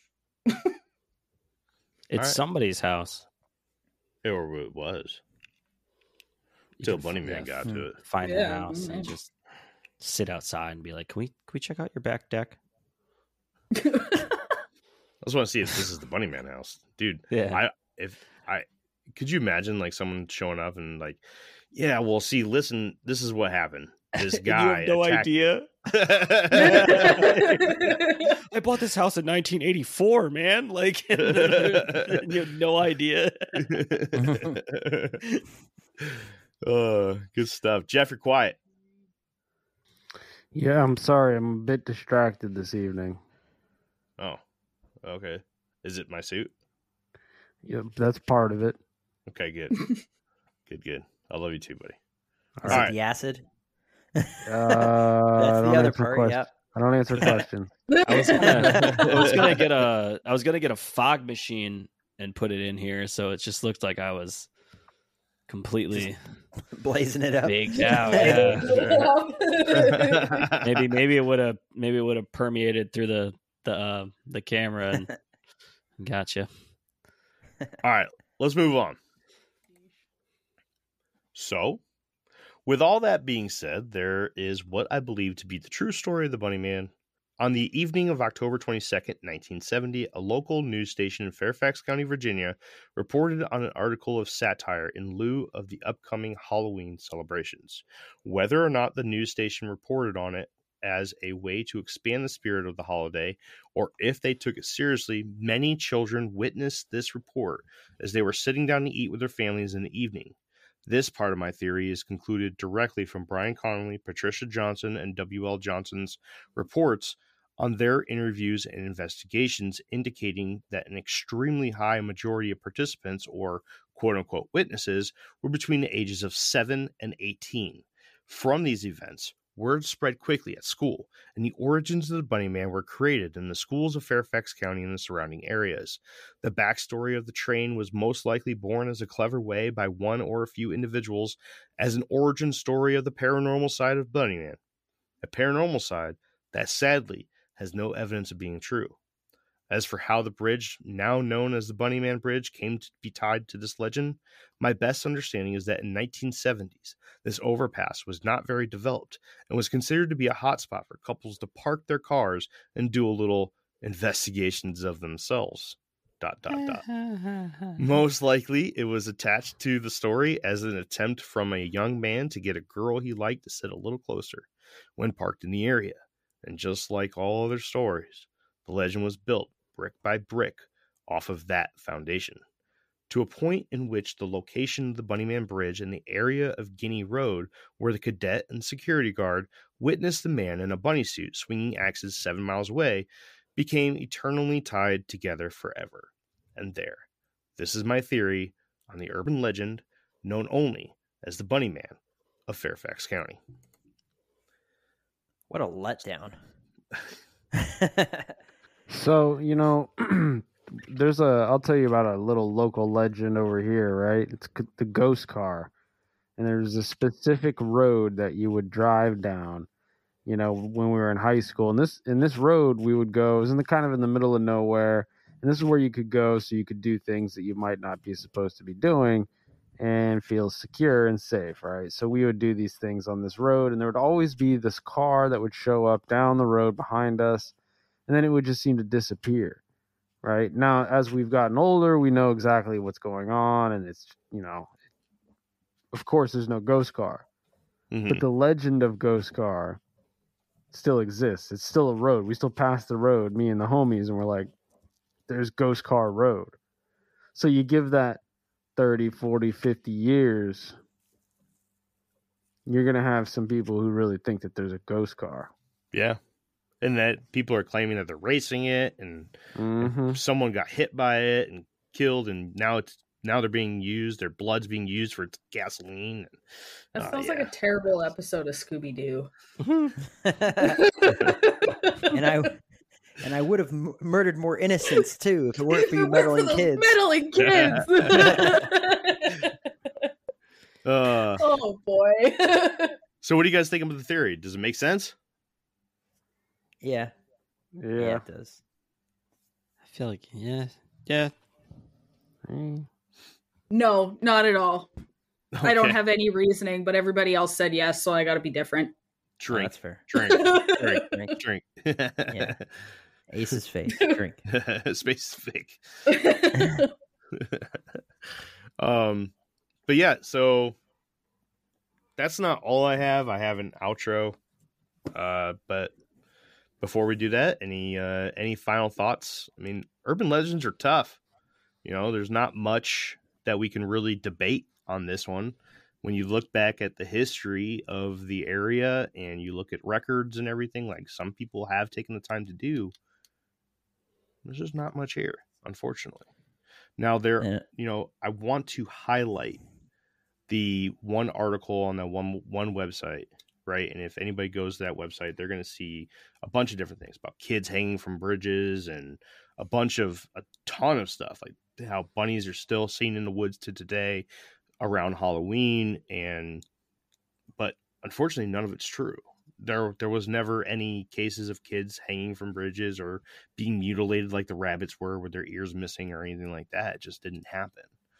[SPEAKER 3] It's
[SPEAKER 2] right.
[SPEAKER 3] Somebody's house.
[SPEAKER 2] Or it was. Until Bunny Man got to it.
[SPEAKER 3] Find the house and just sit outside and be like, can we check out your back deck?
[SPEAKER 2] I just want to see if this is the Bunny Man house. Dude,
[SPEAKER 3] yeah.
[SPEAKER 2] Could you imagine like someone showing up and like, yeah, well, see, listen, this is what happened. This guy.
[SPEAKER 3] You have no idea. I bought this house in 1984, man. Like, you have no idea.
[SPEAKER 2] Good stuff. Jeff, you're quiet.
[SPEAKER 6] Yeah, I'm sorry. I'm a bit distracted this evening.
[SPEAKER 2] Oh, okay. Is it my suit?
[SPEAKER 6] Yep, that's part of it.
[SPEAKER 2] Okay, good. Good. I love you too, buddy.
[SPEAKER 5] Is it the acid?
[SPEAKER 6] That's
[SPEAKER 5] the other part. Yeah.
[SPEAKER 6] I don't answer questions.
[SPEAKER 3] I was gonna get a fog machine and put it in here, so it just looked like I was completely
[SPEAKER 5] blazing it up.
[SPEAKER 3] baked out. Yeah. maybe it would have permeated through the camera and gotcha.
[SPEAKER 2] All right, let's move on. So, with all that being said, there is what I believe to be the true story of the Bunny Man. On the evening of October 22nd, 1970, a local news station in Fairfax County, Virginia, reported on an article of satire in lieu of the upcoming Halloween celebrations. Whether or not the news station reported on it as a way to expand the spirit of the holiday, or if they took it seriously, many children witnessed this report as they were sitting down to eat with their families in the evening. This part of my theory is concluded directly from Brian Connolly, Patricia Johnson, and W.L. Johnson's reports on their interviews and investigations, indicating that an extremely high majority of participants, or quote-unquote witnesses, were between the ages of 7 and 18. From these events, word spread quickly at school, and the origins of the Bunny Man were created in the schools of Fairfax County and the surrounding areas. The backstory of the train was most likely born as a clever way by one or a few individuals as an origin story of the paranormal side of Bunny Man. A paranormal side that sadly has no evidence of being true. As for how the bridge, now known as the Bunny Man Bridge, came to be tied to this legend, my best understanding is that in the 1970s, this overpass was not very developed and was considered to be a hotspot for couples to park their cars and do a little investigations of themselves. ... Most likely, it was attached to the story as an attempt from a young man to get a girl he liked to sit a little closer when parked in the area. And just like all other stories, the legend was built brick by brick off of that foundation, to a point in which the location of the Bunnyman Bridge and the area of Guinea Road, where the cadet and security guard witnessed the man in a bunny suit swinging axes 7 miles away, became eternally tied together forever. And there. This is my theory on the urban legend known only as the Bunny Man of Fairfax County.
[SPEAKER 5] What a letdown.
[SPEAKER 6] So, I'll tell you about a little local legend over here, right? It's the ghost car. And there's a specific road that you would drive down, when we were in high school. And this road we would go, it was in the middle of nowhere. And this is where you could go so you could do things that you might not be supposed to be doing and feel secure and safe, right? So we would do these things on this road, and there would always be this car that would show up down the road behind us, and then it would just seem to disappear, right? Now, as we've gotten older, we know exactly what's going on, and it's, of course, there's no ghost car. Mm-hmm. But the legend of ghost car still exists. It's still a road. We still pass the road, me and the homies, and we're like, there's ghost car road. So you give that 30, 40, 50 years, you're going to have some people who really think that there's a ghost car.
[SPEAKER 2] Yeah. And that people are claiming that they're racing it and someone got hit by it and killed, and now they're being used, their blood's being used for gasoline.
[SPEAKER 4] That sounds like a terrible episode of Scooby-Doo.
[SPEAKER 5] And I would have murdered more innocents, too, if it weren't for you meddling kids.
[SPEAKER 4] Meddling kids! Oh, boy.
[SPEAKER 2] So what do you guys think of the theory? Does it make sense?
[SPEAKER 5] Yeah, it does.
[SPEAKER 3] I feel like, yeah.
[SPEAKER 4] No, not at all.
[SPEAKER 2] Okay.
[SPEAKER 4] I don't have any reasoning, but everybody else said yes, so I gotta be different.
[SPEAKER 2] Drink.
[SPEAKER 5] Oh, that's fair.
[SPEAKER 2] Drink.
[SPEAKER 5] Yeah. Ace's face. Drink.
[SPEAKER 2] Space is fake. But yeah, so that's not all I have. I have an outro. But before we do that, any final thoughts? I mean, urban legends are tough. There's not much that we can really debate on this one. When you look back at the history of the area and you look at records and everything, like some people have taken the time to do, there's just not much here, unfortunately. Now I want to highlight the one article on that one website, right? And if anybody goes to that website, they're going to see a bunch of different things about kids hanging from bridges and a ton of stuff, like how bunnies are still seen in the woods to today. around Halloween, but unfortunately none of it's true. There was never any cases of kids hanging from bridges or being mutilated like the rabbits were with their ears missing or anything like that. It just didn't happen.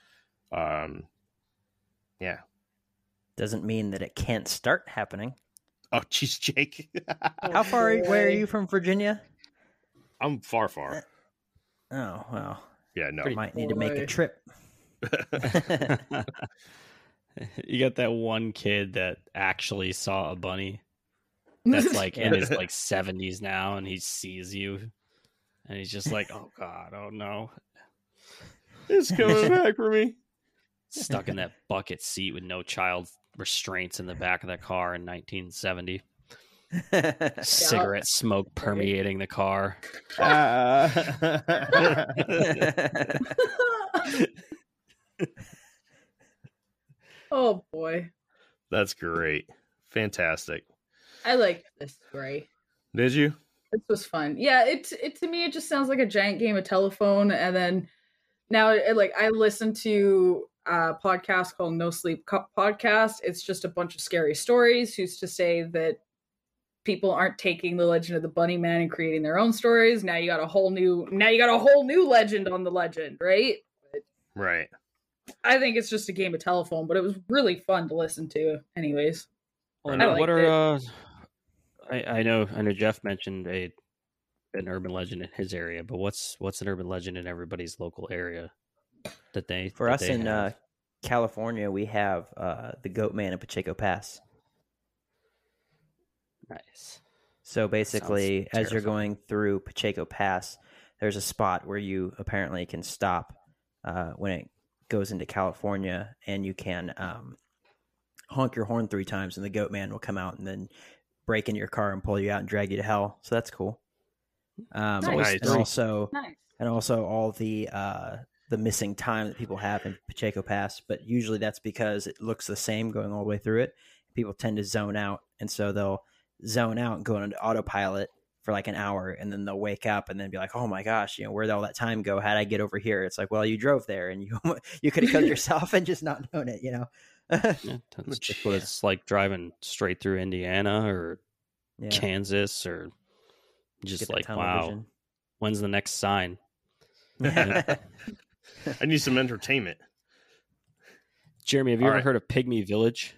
[SPEAKER 2] Yeah.
[SPEAKER 5] Doesn't mean that it can't start happening.
[SPEAKER 2] Oh, geez, Jake.
[SPEAKER 5] How far? Where are you from, Virginia?
[SPEAKER 2] I'm far.
[SPEAKER 5] Oh well.
[SPEAKER 2] Yeah, no.
[SPEAKER 5] Might need to make a trip.
[SPEAKER 3] You got that one kid that actually saw a bunny that's like in his like 70s now, and he sees you and he's just like, oh god, oh no,
[SPEAKER 2] It's coming back for me.
[SPEAKER 3] stuck in that bucket seat with no child restraints in the back of the car in 1970. Cigarette smoke permeating the car.
[SPEAKER 4] Oh boy,
[SPEAKER 2] That's great. Fantastic.
[SPEAKER 4] I like this story.
[SPEAKER 2] Did you?
[SPEAKER 4] This was fun. Yeah, it to me it just sounds like a giant game of telephone. And then now, I listen to a podcast called No Sleep Podcast. It's just a bunch of scary stories. Who's to say that people aren't taking the legend of the Bunny Man and creating their own stories? Now you got a whole new legend on the legend, right?
[SPEAKER 2] Right.
[SPEAKER 4] I think it's just a game of telephone, but it was really fun to listen to. Anyways,
[SPEAKER 3] Well,
[SPEAKER 4] I
[SPEAKER 3] what
[SPEAKER 4] liked
[SPEAKER 3] are I know Jeff mentioned an urban legend in his area, but what's an urban legend in everybody's local area that they
[SPEAKER 5] For
[SPEAKER 3] that
[SPEAKER 5] us
[SPEAKER 3] they
[SPEAKER 5] in
[SPEAKER 3] have?
[SPEAKER 5] California, we have the Goat Man in Pacheco Pass.
[SPEAKER 3] Nice.
[SPEAKER 5] So basically,
[SPEAKER 3] Sounds
[SPEAKER 5] as you're
[SPEAKER 3] terrifying.
[SPEAKER 5] going through Pacheco Pass, there's a spot where you apparently can stop when it goes into California, and you can honk your horn 3 times, and the Goat Man will come out and then break into your car and pull you out and drag you to hell. So that's cool.
[SPEAKER 2] Nice.
[SPEAKER 5] And also,
[SPEAKER 4] nice.
[SPEAKER 5] all the missing time that people have in Pacheco Pass, but usually that's because it looks the same going all the way through it. People tend to zone out, and so they'll zone out and go into autopilot for like an hour, and then they'll wake up and then be like, oh my gosh, where'd all that time go? How'd I get over here? It's like, well, you drove there and you could have killed yourself and just not known it,
[SPEAKER 3] Yeah, that's just what it's like driving straight through Indiana or
[SPEAKER 5] Yeah.
[SPEAKER 3] Kansas, or just
[SPEAKER 5] Get the
[SPEAKER 3] like,
[SPEAKER 5] tunnel
[SPEAKER 3] wow,
[SPEAKER 5] vision.
[SPEAKER 3] when's the next sign?
[SPEAKER 2] I need some entertainment.
[SPEAKER 3] Jeremy, have you
[SPEAKER 2] All
[SPEAKER 3] ever
[SPEAKER 2] right.
[SPEAKER 3] heard of Pygmy Village?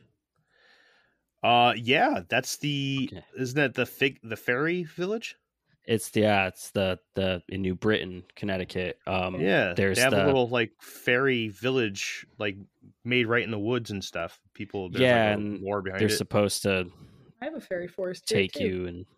[SPEAKER 2] Yeah, that's the
[SPEAKER 3] Okay.
[SPEAKER 2] isn't that the fairy village?
[SPEAKER 3] It's the in New Britain, Connecticut.
[SPEAKER 2] Yeah,
[SPEAKER 3] there's
[SPEAKER 2] they have
[SPEAKER 3] the
[SPEAKER 2] a little like fairy village like made right in the woods and stuff. People, there's
[SPEAKER 3] Yeah,
[SPEAKER 2] like a
[SPEAKER 3] and
[SPEAKER 2] lore behind
[SPEAKER 3] they're
[SPEAKER 2] it.
[SPEAKER 3] supposed to
[SPEAKER 4] I have a fairy forest.
[SPEAKER 3] take
[SPEAKER 4] too.
[SPEAKER 3] you, and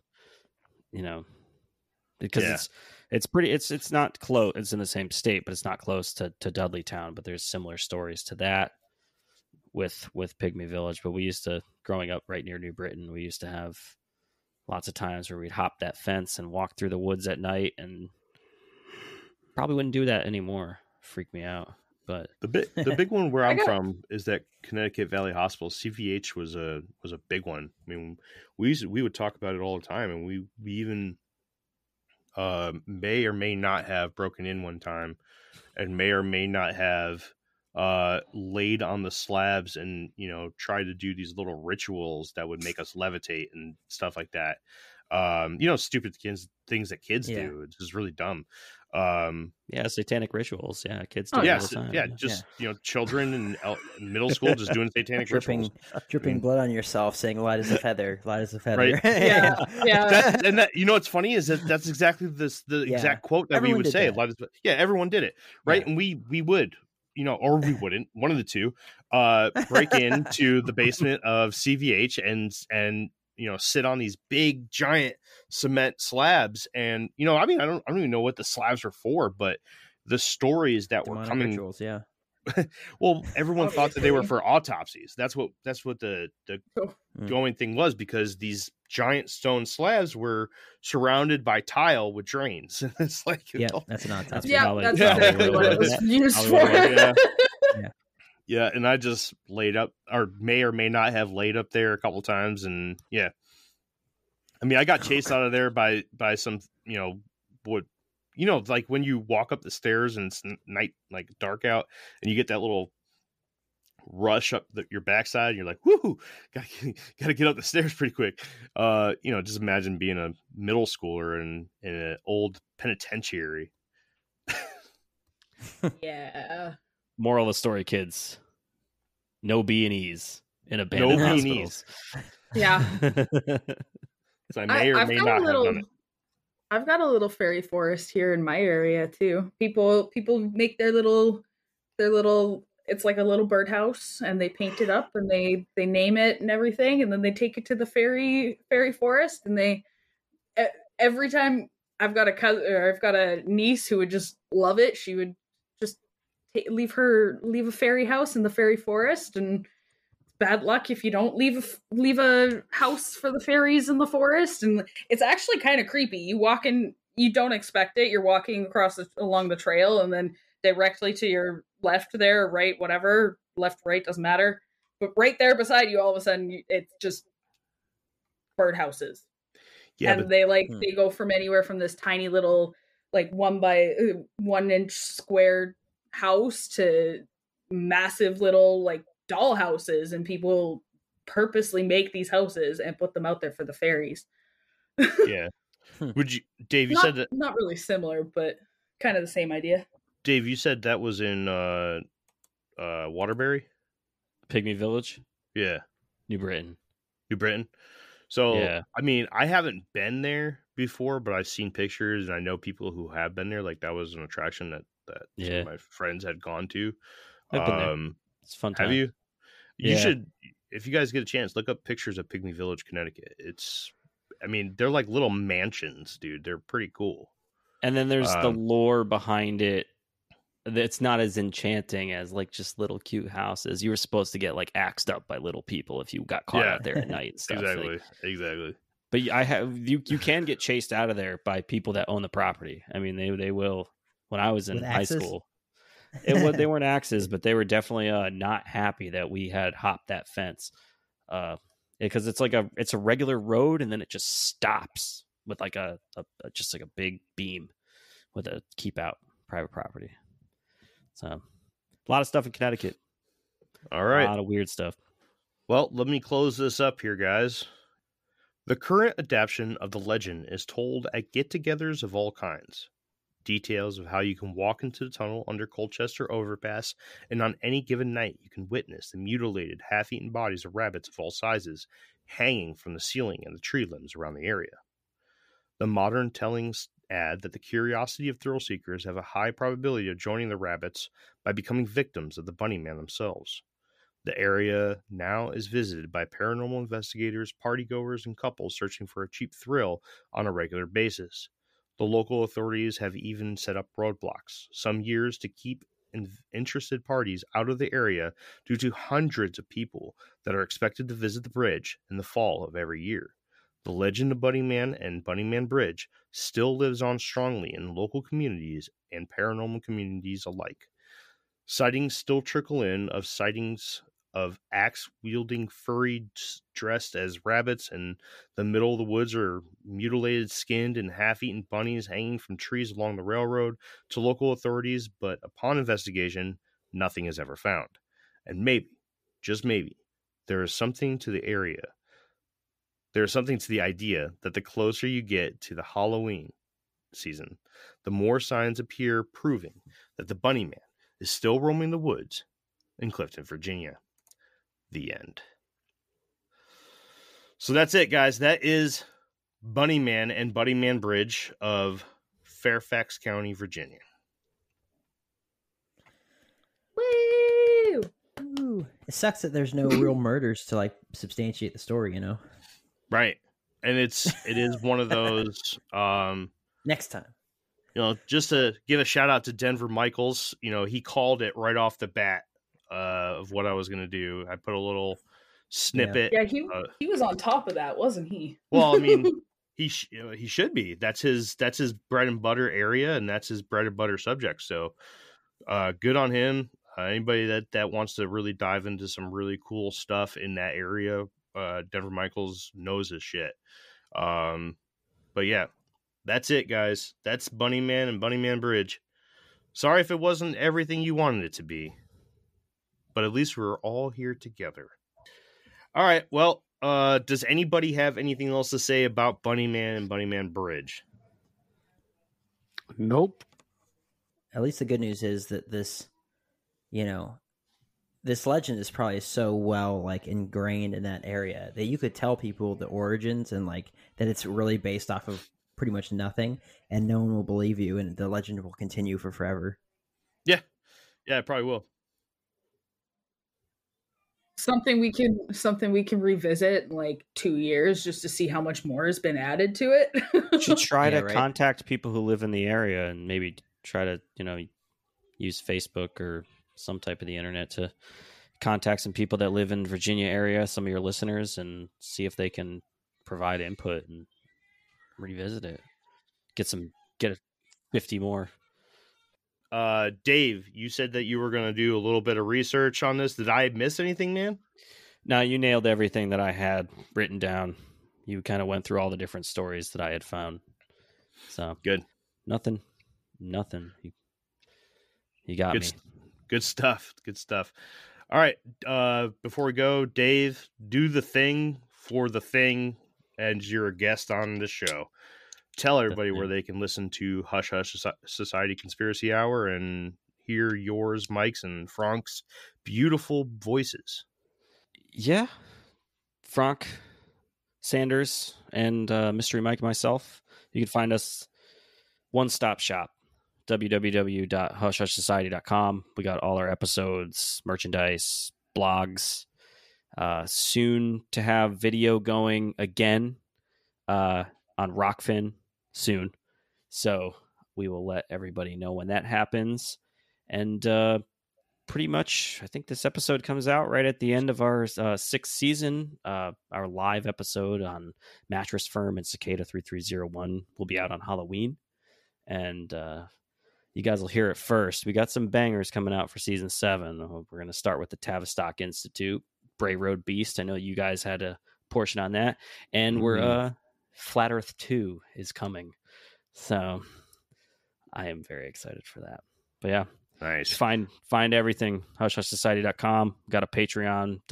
[SPEAKER 3] because
[SPEAKER 2] Yeah.
[SPEAKER 3] it's pretty. It's not close. It's in the same state, but it's not close to Dudleytown. But there's similar stories to that with Pygmy Village. But we used to, growing up right near New Britain, we used to have lots of times where we'd hop that fence and walk through the woods at night, and probably wouldn't do that anymore. Freak me out. But
[SPEAKER 2] The big one where I'm
[SPEAKER 4] got-
[SPEAKER 2] from is that Connecticut Valley Hospital. CVH was a big one. I mean, we would talk about it all the time, and we even may or may not have broken in one time, and may or may not have laid on the slabs and tried to do these little rituals that would make us levitate and stuff like that. Stupid things that kids
[SPEAKER 5] Yeah.
[SPEAKER 2] do. It's just really dumb.
[SPEAKER 3] yeah, satanic rituals. Yeah, kids do
[SPEAKER 4] Oh,
[SPEAKER 3] it all
[SPEAKER 2] Yes,
[SPEAKER 3] the time.
[SPEAKER 2] yeah, just children in middle school just doing satanic
[SPEAKER 5] dripping
[SPEAKER 2] rituals.
[SPEAKER 5] blood on yourself, saying light as a feather, light as a feather.
[SPEAKER 2] Right.
[SPEAKER 4] Yeah, yeah.
[SPEAKER 2] That what's funny is that's exactly the
[SPEAKER 5] Yeah.
[SPEAKER 2] exact quote that
[SPEAKER 5] Everyone
[SPEAKER 2] we would
[SPEAKER 5] did
[SPEAKER 2] say.
[SPEAKER 5] that.
[SPEAKER 2] A lot of, everyone did it, right?
[SPEAKER 5] Yeah.
[SPEAKER 2] And we would, or we wouldn't, one of the two, break into the basement of CVH and sit on these big giant cement slabs, and I don't even know what the slabs are for, but the stories that were
[SPEAKER 5] Demonic
[SPEAKER 2] coming.
[SPEAKER 5] rituals, yeah.
[SPEAKER 2] Well, everyone thought that they were
[SPEAKER 4] Obviously.
[SPEAKER 2] for autopsies. That's what the
[SPEAKER 4] Oh.
[SPEAKER 2] going thing was, because these giant stone slabs were surrounded by tile with drains. It's like,
[SPEAKER 5] Yeah, that's an autopsy.
[SPEAKER 4] Yeah,
[SPEAKER 3] probably-
[SPEAKER 4] that's
[SPEAKER 2] Yeah.
[SPEAKER 4] exactly what it was used
[SPEAKER 3] Probably
[SPEAKER 4] for.
[SPEAKER 3] what it
[SPEAKER 2] yeah, and I just laid up, or may not have laid up there a couple times, and yeah, I mean, I got chased out of there by some, like when you walk up the stairs and it's night, like dark out, and you get that little rush up your backside. And you're like, woohoo, gotta get up the stairs pretty quick. Just imagine being a middle schooler in an old penitentiary.
[SPEAKER 4] Yeah.
[SPEAKER 3] Moral of the story, kids: no B&Es in abandoned
[SPEAKER 2] No
[SPEAKER 3] hospitals.
[SPEAKER 4] Yeah.
[SPEAKER 2] So I may or may not have done it.
[SPEAKER 4] I've got a little fairy forest here in my area too. People make their little it's like a little birdhouse, and they paint it up and they name it and everything, and then they take it to the fairy forest, and they every time I've got a niece who would just love it. She would just leave a fairy house in the fairy forest, and bad luck if you don't leave a house for the fairies in the forest. And it's actually kind of creepy. You walk in, you don't expect it. You're walking along the trail, and then directly to your left there, right, whatever, left, right, doesn't matter. But right there beside you, all of a sudden, it's just birdhouses.
[SPEAKER 2] Yeah,
[SPEAKER 4] and they go from anywhere from this tiny little 1 by 1 inch square house to massive little doll houses, and people purposely make these houses and put them out there for the fairies.
[SPEAKER 2] Yeah. Would you, Dave? You
[SPEAKER 4] Not,
[SPEAKER 2] said that.
[SPEAKER 4] Not really similar, but kind of the same idea.
[SPEAKER 2] Dave, you said that was in Waterbury.
[SPEAKER 3] Pygmy Village,
[SPEAKER 2] Yeah,
[SPEAKER 3] New Britain.
[SPEAKER 2] New Britain. So,
[SPEAKER 3] Yeah.
[SPEAKER 2] I mean, I haven't been there before, but I've seen pictures and I know people who have been there. Like that was an attraction that some of my friends had gone to.
[SPEAKER 3] I've been there. It's a fun time.
[SPEAKER 2] Have you? You
[SPEAKER 3] Yeah.
[SPEAKER 2] should, if you guys get a chance, look up pictures of Pygmy Village, Connecticut. They're like little mansions, dude. They're pretty cool.
[SPEAKER 3] And then there's the lore behind it. It's not as enchanting as just little cute houses. You were supposed to get axed up by little people if you got caught out there at night and stuff.
[SPEAKER 2] Exactly.
[SPEAKER 3] But you can get chased out of there by people that own the property. I mean, they will. When I was in high school, they weren't axes, but they were definitely not happy that we had hopped that fence. Because it's a regular road, and then it just stops with a big beam with a keep out private property. So a lot of stuff in Connecticut.
[SPEAKER 2] All right.
[SPEAKER 3] A lot of weird stuff.
[SPEAKER 2] Well, let me close this up here, guys. The current adaptation of the legend is told at get-togethers of all kinds. Details of how you can walk into the tunnel under Colchester Overpass, and on any given night you can witness the mutilated, half-eaten bodies of rabbits of all sizes hanging from the ceiling and the tree limbs around the area. The modern tellings add that the curiosity of thrill seekers have a high probability of joining the rabbits by becoming victims of the Bunny Man themselves. The area now is visited by paranormal investigators, partygoers, and couples searching for a cheap thrill on a regular basis. The local authorities have even set up roadblocks, some years to keep interested parties out of the area due to hundreds of people that are expected to visit the bridge in the fall of every year. The legend of Bunny Man and Bunny Man Bridge still lives on strongly in local communities and paranormal communities alike. Sightings still trickle in of sightings of axe-wielding furries dressed as rabbits in the middle of the woods, or mutilated, skinned, and half-eaten bunnies hanging from trees along the railroad to local authorities, but upon investigation, nothing is ever found. And maybe, just maybe, there is something to the idea that the closer you get to the Halloween season, the more signs appear proving that the Bunny Man is still roaming the woods in Clifton, Virginia. The end. So that's it, guys. That is Bunny Man and Bunny Man Bridge of Fairfax County, Virginia.
[SPEAKER 4] Woo!
[SPEAKER 5] Ooh. It sucks that there's no real murders to substantiate the story, you know?
[SPEAKER 2] Right. And it is one of those
[SPEAKER 5] next time.
[SPEAKER 2] Just to give a shout out to Denver Michaels, he called it right off the bat of what I was going to do. I put a little snippet.
[SPEAKER 4] Yeah, he was on top of that, wasn't he?
[SPEAKER 2] Well, I mean, he should be. That's his bread and butter area, and that's his bread and butter subject. So, good on him. Anybody that wants to really dive into some really cool stuff in that area, Denver Michaels knows his shit. But yeah, that's it, guys. That's Bunny Man and Bunny Man Bridge. Sorry if it wasn't everything you wanted it to be. but at least we're all here together. All right. Well, does anybody have anything else to say about Bunnyman and Bunnyman Bridge?
[SPEAKER 6] Nope.
[SPEAKER 5] At least the good news is that this, this legend is probably so well like ingrained in that area that you could tell people the origins and like that it's really based off of pretty much nothing, and no one will believe you, and the legend will continue for forever.
[SPEAKER 2] Yeah, it probably will.
[SPEAKER 4] Something we can revisit in like 2 years just to see how much more has been added to it.
[SPEAKER 3] Should try
[SPEAKER 5] Yeah,
[SPEAKER 3] to
[SPEAKER 5] right.
[SPEAKER 3] contact people who live in the area and maybe try to, use Facebook or some type of the internet to contact some people that live in Virginia area, some of your listeners, and see if they can provide input and revisit it. Get 50 more.
[SPEAKER 2] Dave, you said that you were going to do a little bit of research on this. Did I miss anything, man?
[SPEAKER 3] No, you nailed everything that I had written down. You kind of went through all the different stories that I had found. So
[SPEAKER 2] good.
[SPEAKER 3] Nothing. You got me.
[SPEAKER 2] Good stuff. All right. Before we go, Dave, do the thing for the thing, and you're a guest on the show. Tell everybody where they can listen to Hush Hush Society Conspiracy Hour and hear yours, Mike's, and Frank's beautiful voices.
[SPEAKER 3] Yeah. Frank Sanders and Mystery Mike and myself. You can find us one-stop shop, www.hushhushsociety.com. We got all our episodes, merchandise, blogs. Soon to have video going again on Rockfin soon. So we will let everybody know when that happens. And pretty much, I think this episode comes out right at the end of our 6th season. Our live episode on Mattress Firm and Cicada 3301 will be out on Halloween. And you guys will hear it first. We got some bangers coming out for season 7. We're going to start with the Tavistock Institute, Bray Road Beast. I know you guys had a portion on that. And we're Flat Earth 2 is coming. So I am very excited for that. But yeah.
[SPEAKER 2] Nice.
[SPEAKER 3] Find everything, hushhushsociety.com. We got a Patreon,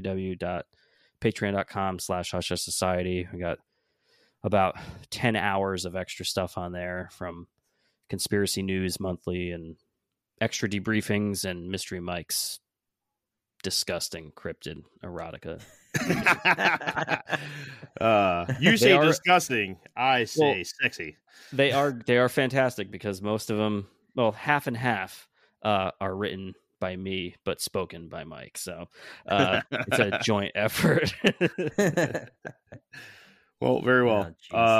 [SPEAKER 3] www.patreon.com/hushhushsociety. We got about 10 hours of extra stuff on there, from conspiracy news monthly and extra debriefings and Mystery Mike's disgusting cryptid erotica.
[SPEAKER 2] You say disgusting, I say sexy.
[SPEAKER 3] They are fantastic because most of them, well, half and half, are written by me but spoken by Mike. So it's a joint effort.
[SPEAKER 2] Well, very well.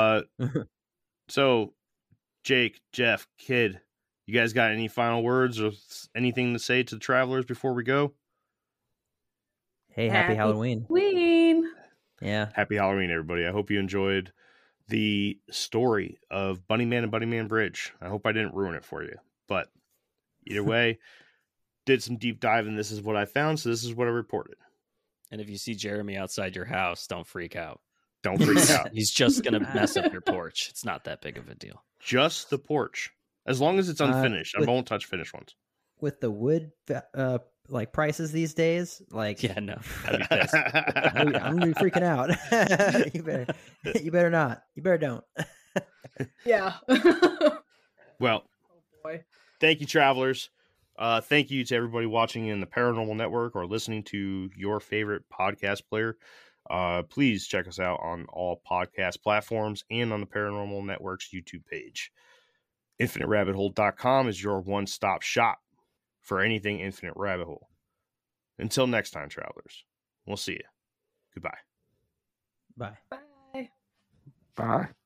[SPEAKER 2] So Jake, Jeff, Kid, you guys got any final words or anything to say to the travelers before we go?
[SPEAKER 5] Hey, happy Halloween.
[SPEAKER 4] Halloween.
[SPEAKER 5] Yeah.
[SPEAKER 2] Happy Halloween, everybody. I hope you enjoyed the story of Bunnyman and Bunnyman Bridge. I hope I didn't ruin it for you. But either way, did some deep dive, and this is what I found, so this is what I reported.
[SPEAKER 3] And if you see Jeremy outside your house, don't freak out.
[SPEAKER 2] Don't freak out.
[SPEAKER 3] He's just going to mess up your porch. It's not that big of a deal.
[SPEAKER 2] Just the porch. As long as it's unfinished. I won't touch finished ones.
[SPEAKER 5] With the wood like prices these days, like,
[SPEAKER 3] yeah, no, I'd be pissed.
[SPEAKER 5] I'm gonna be freaking out. you better not. You better don't.
[SPEAKER 4] Yeah.
[SPEAKER 2] Well,
[SPEAKER 4] oh boy.
[SPEAKER 2] Thank you, travelers. Thank you to everybody watching in the Paranormal Network or listening to your favorite podcast player. Please check us out on all podcast platforms and on the Paranormal Network's YouTube page. InfiniteRabbitHole.com is your one-stop shop for anything Infinite Rabbit Hole. Until next time, travelers, we'll see you. Goodbye.
[SPEAKER 5] Bye.
[SPEAKER 4] Bye.
[SPEAKER 6] Bye.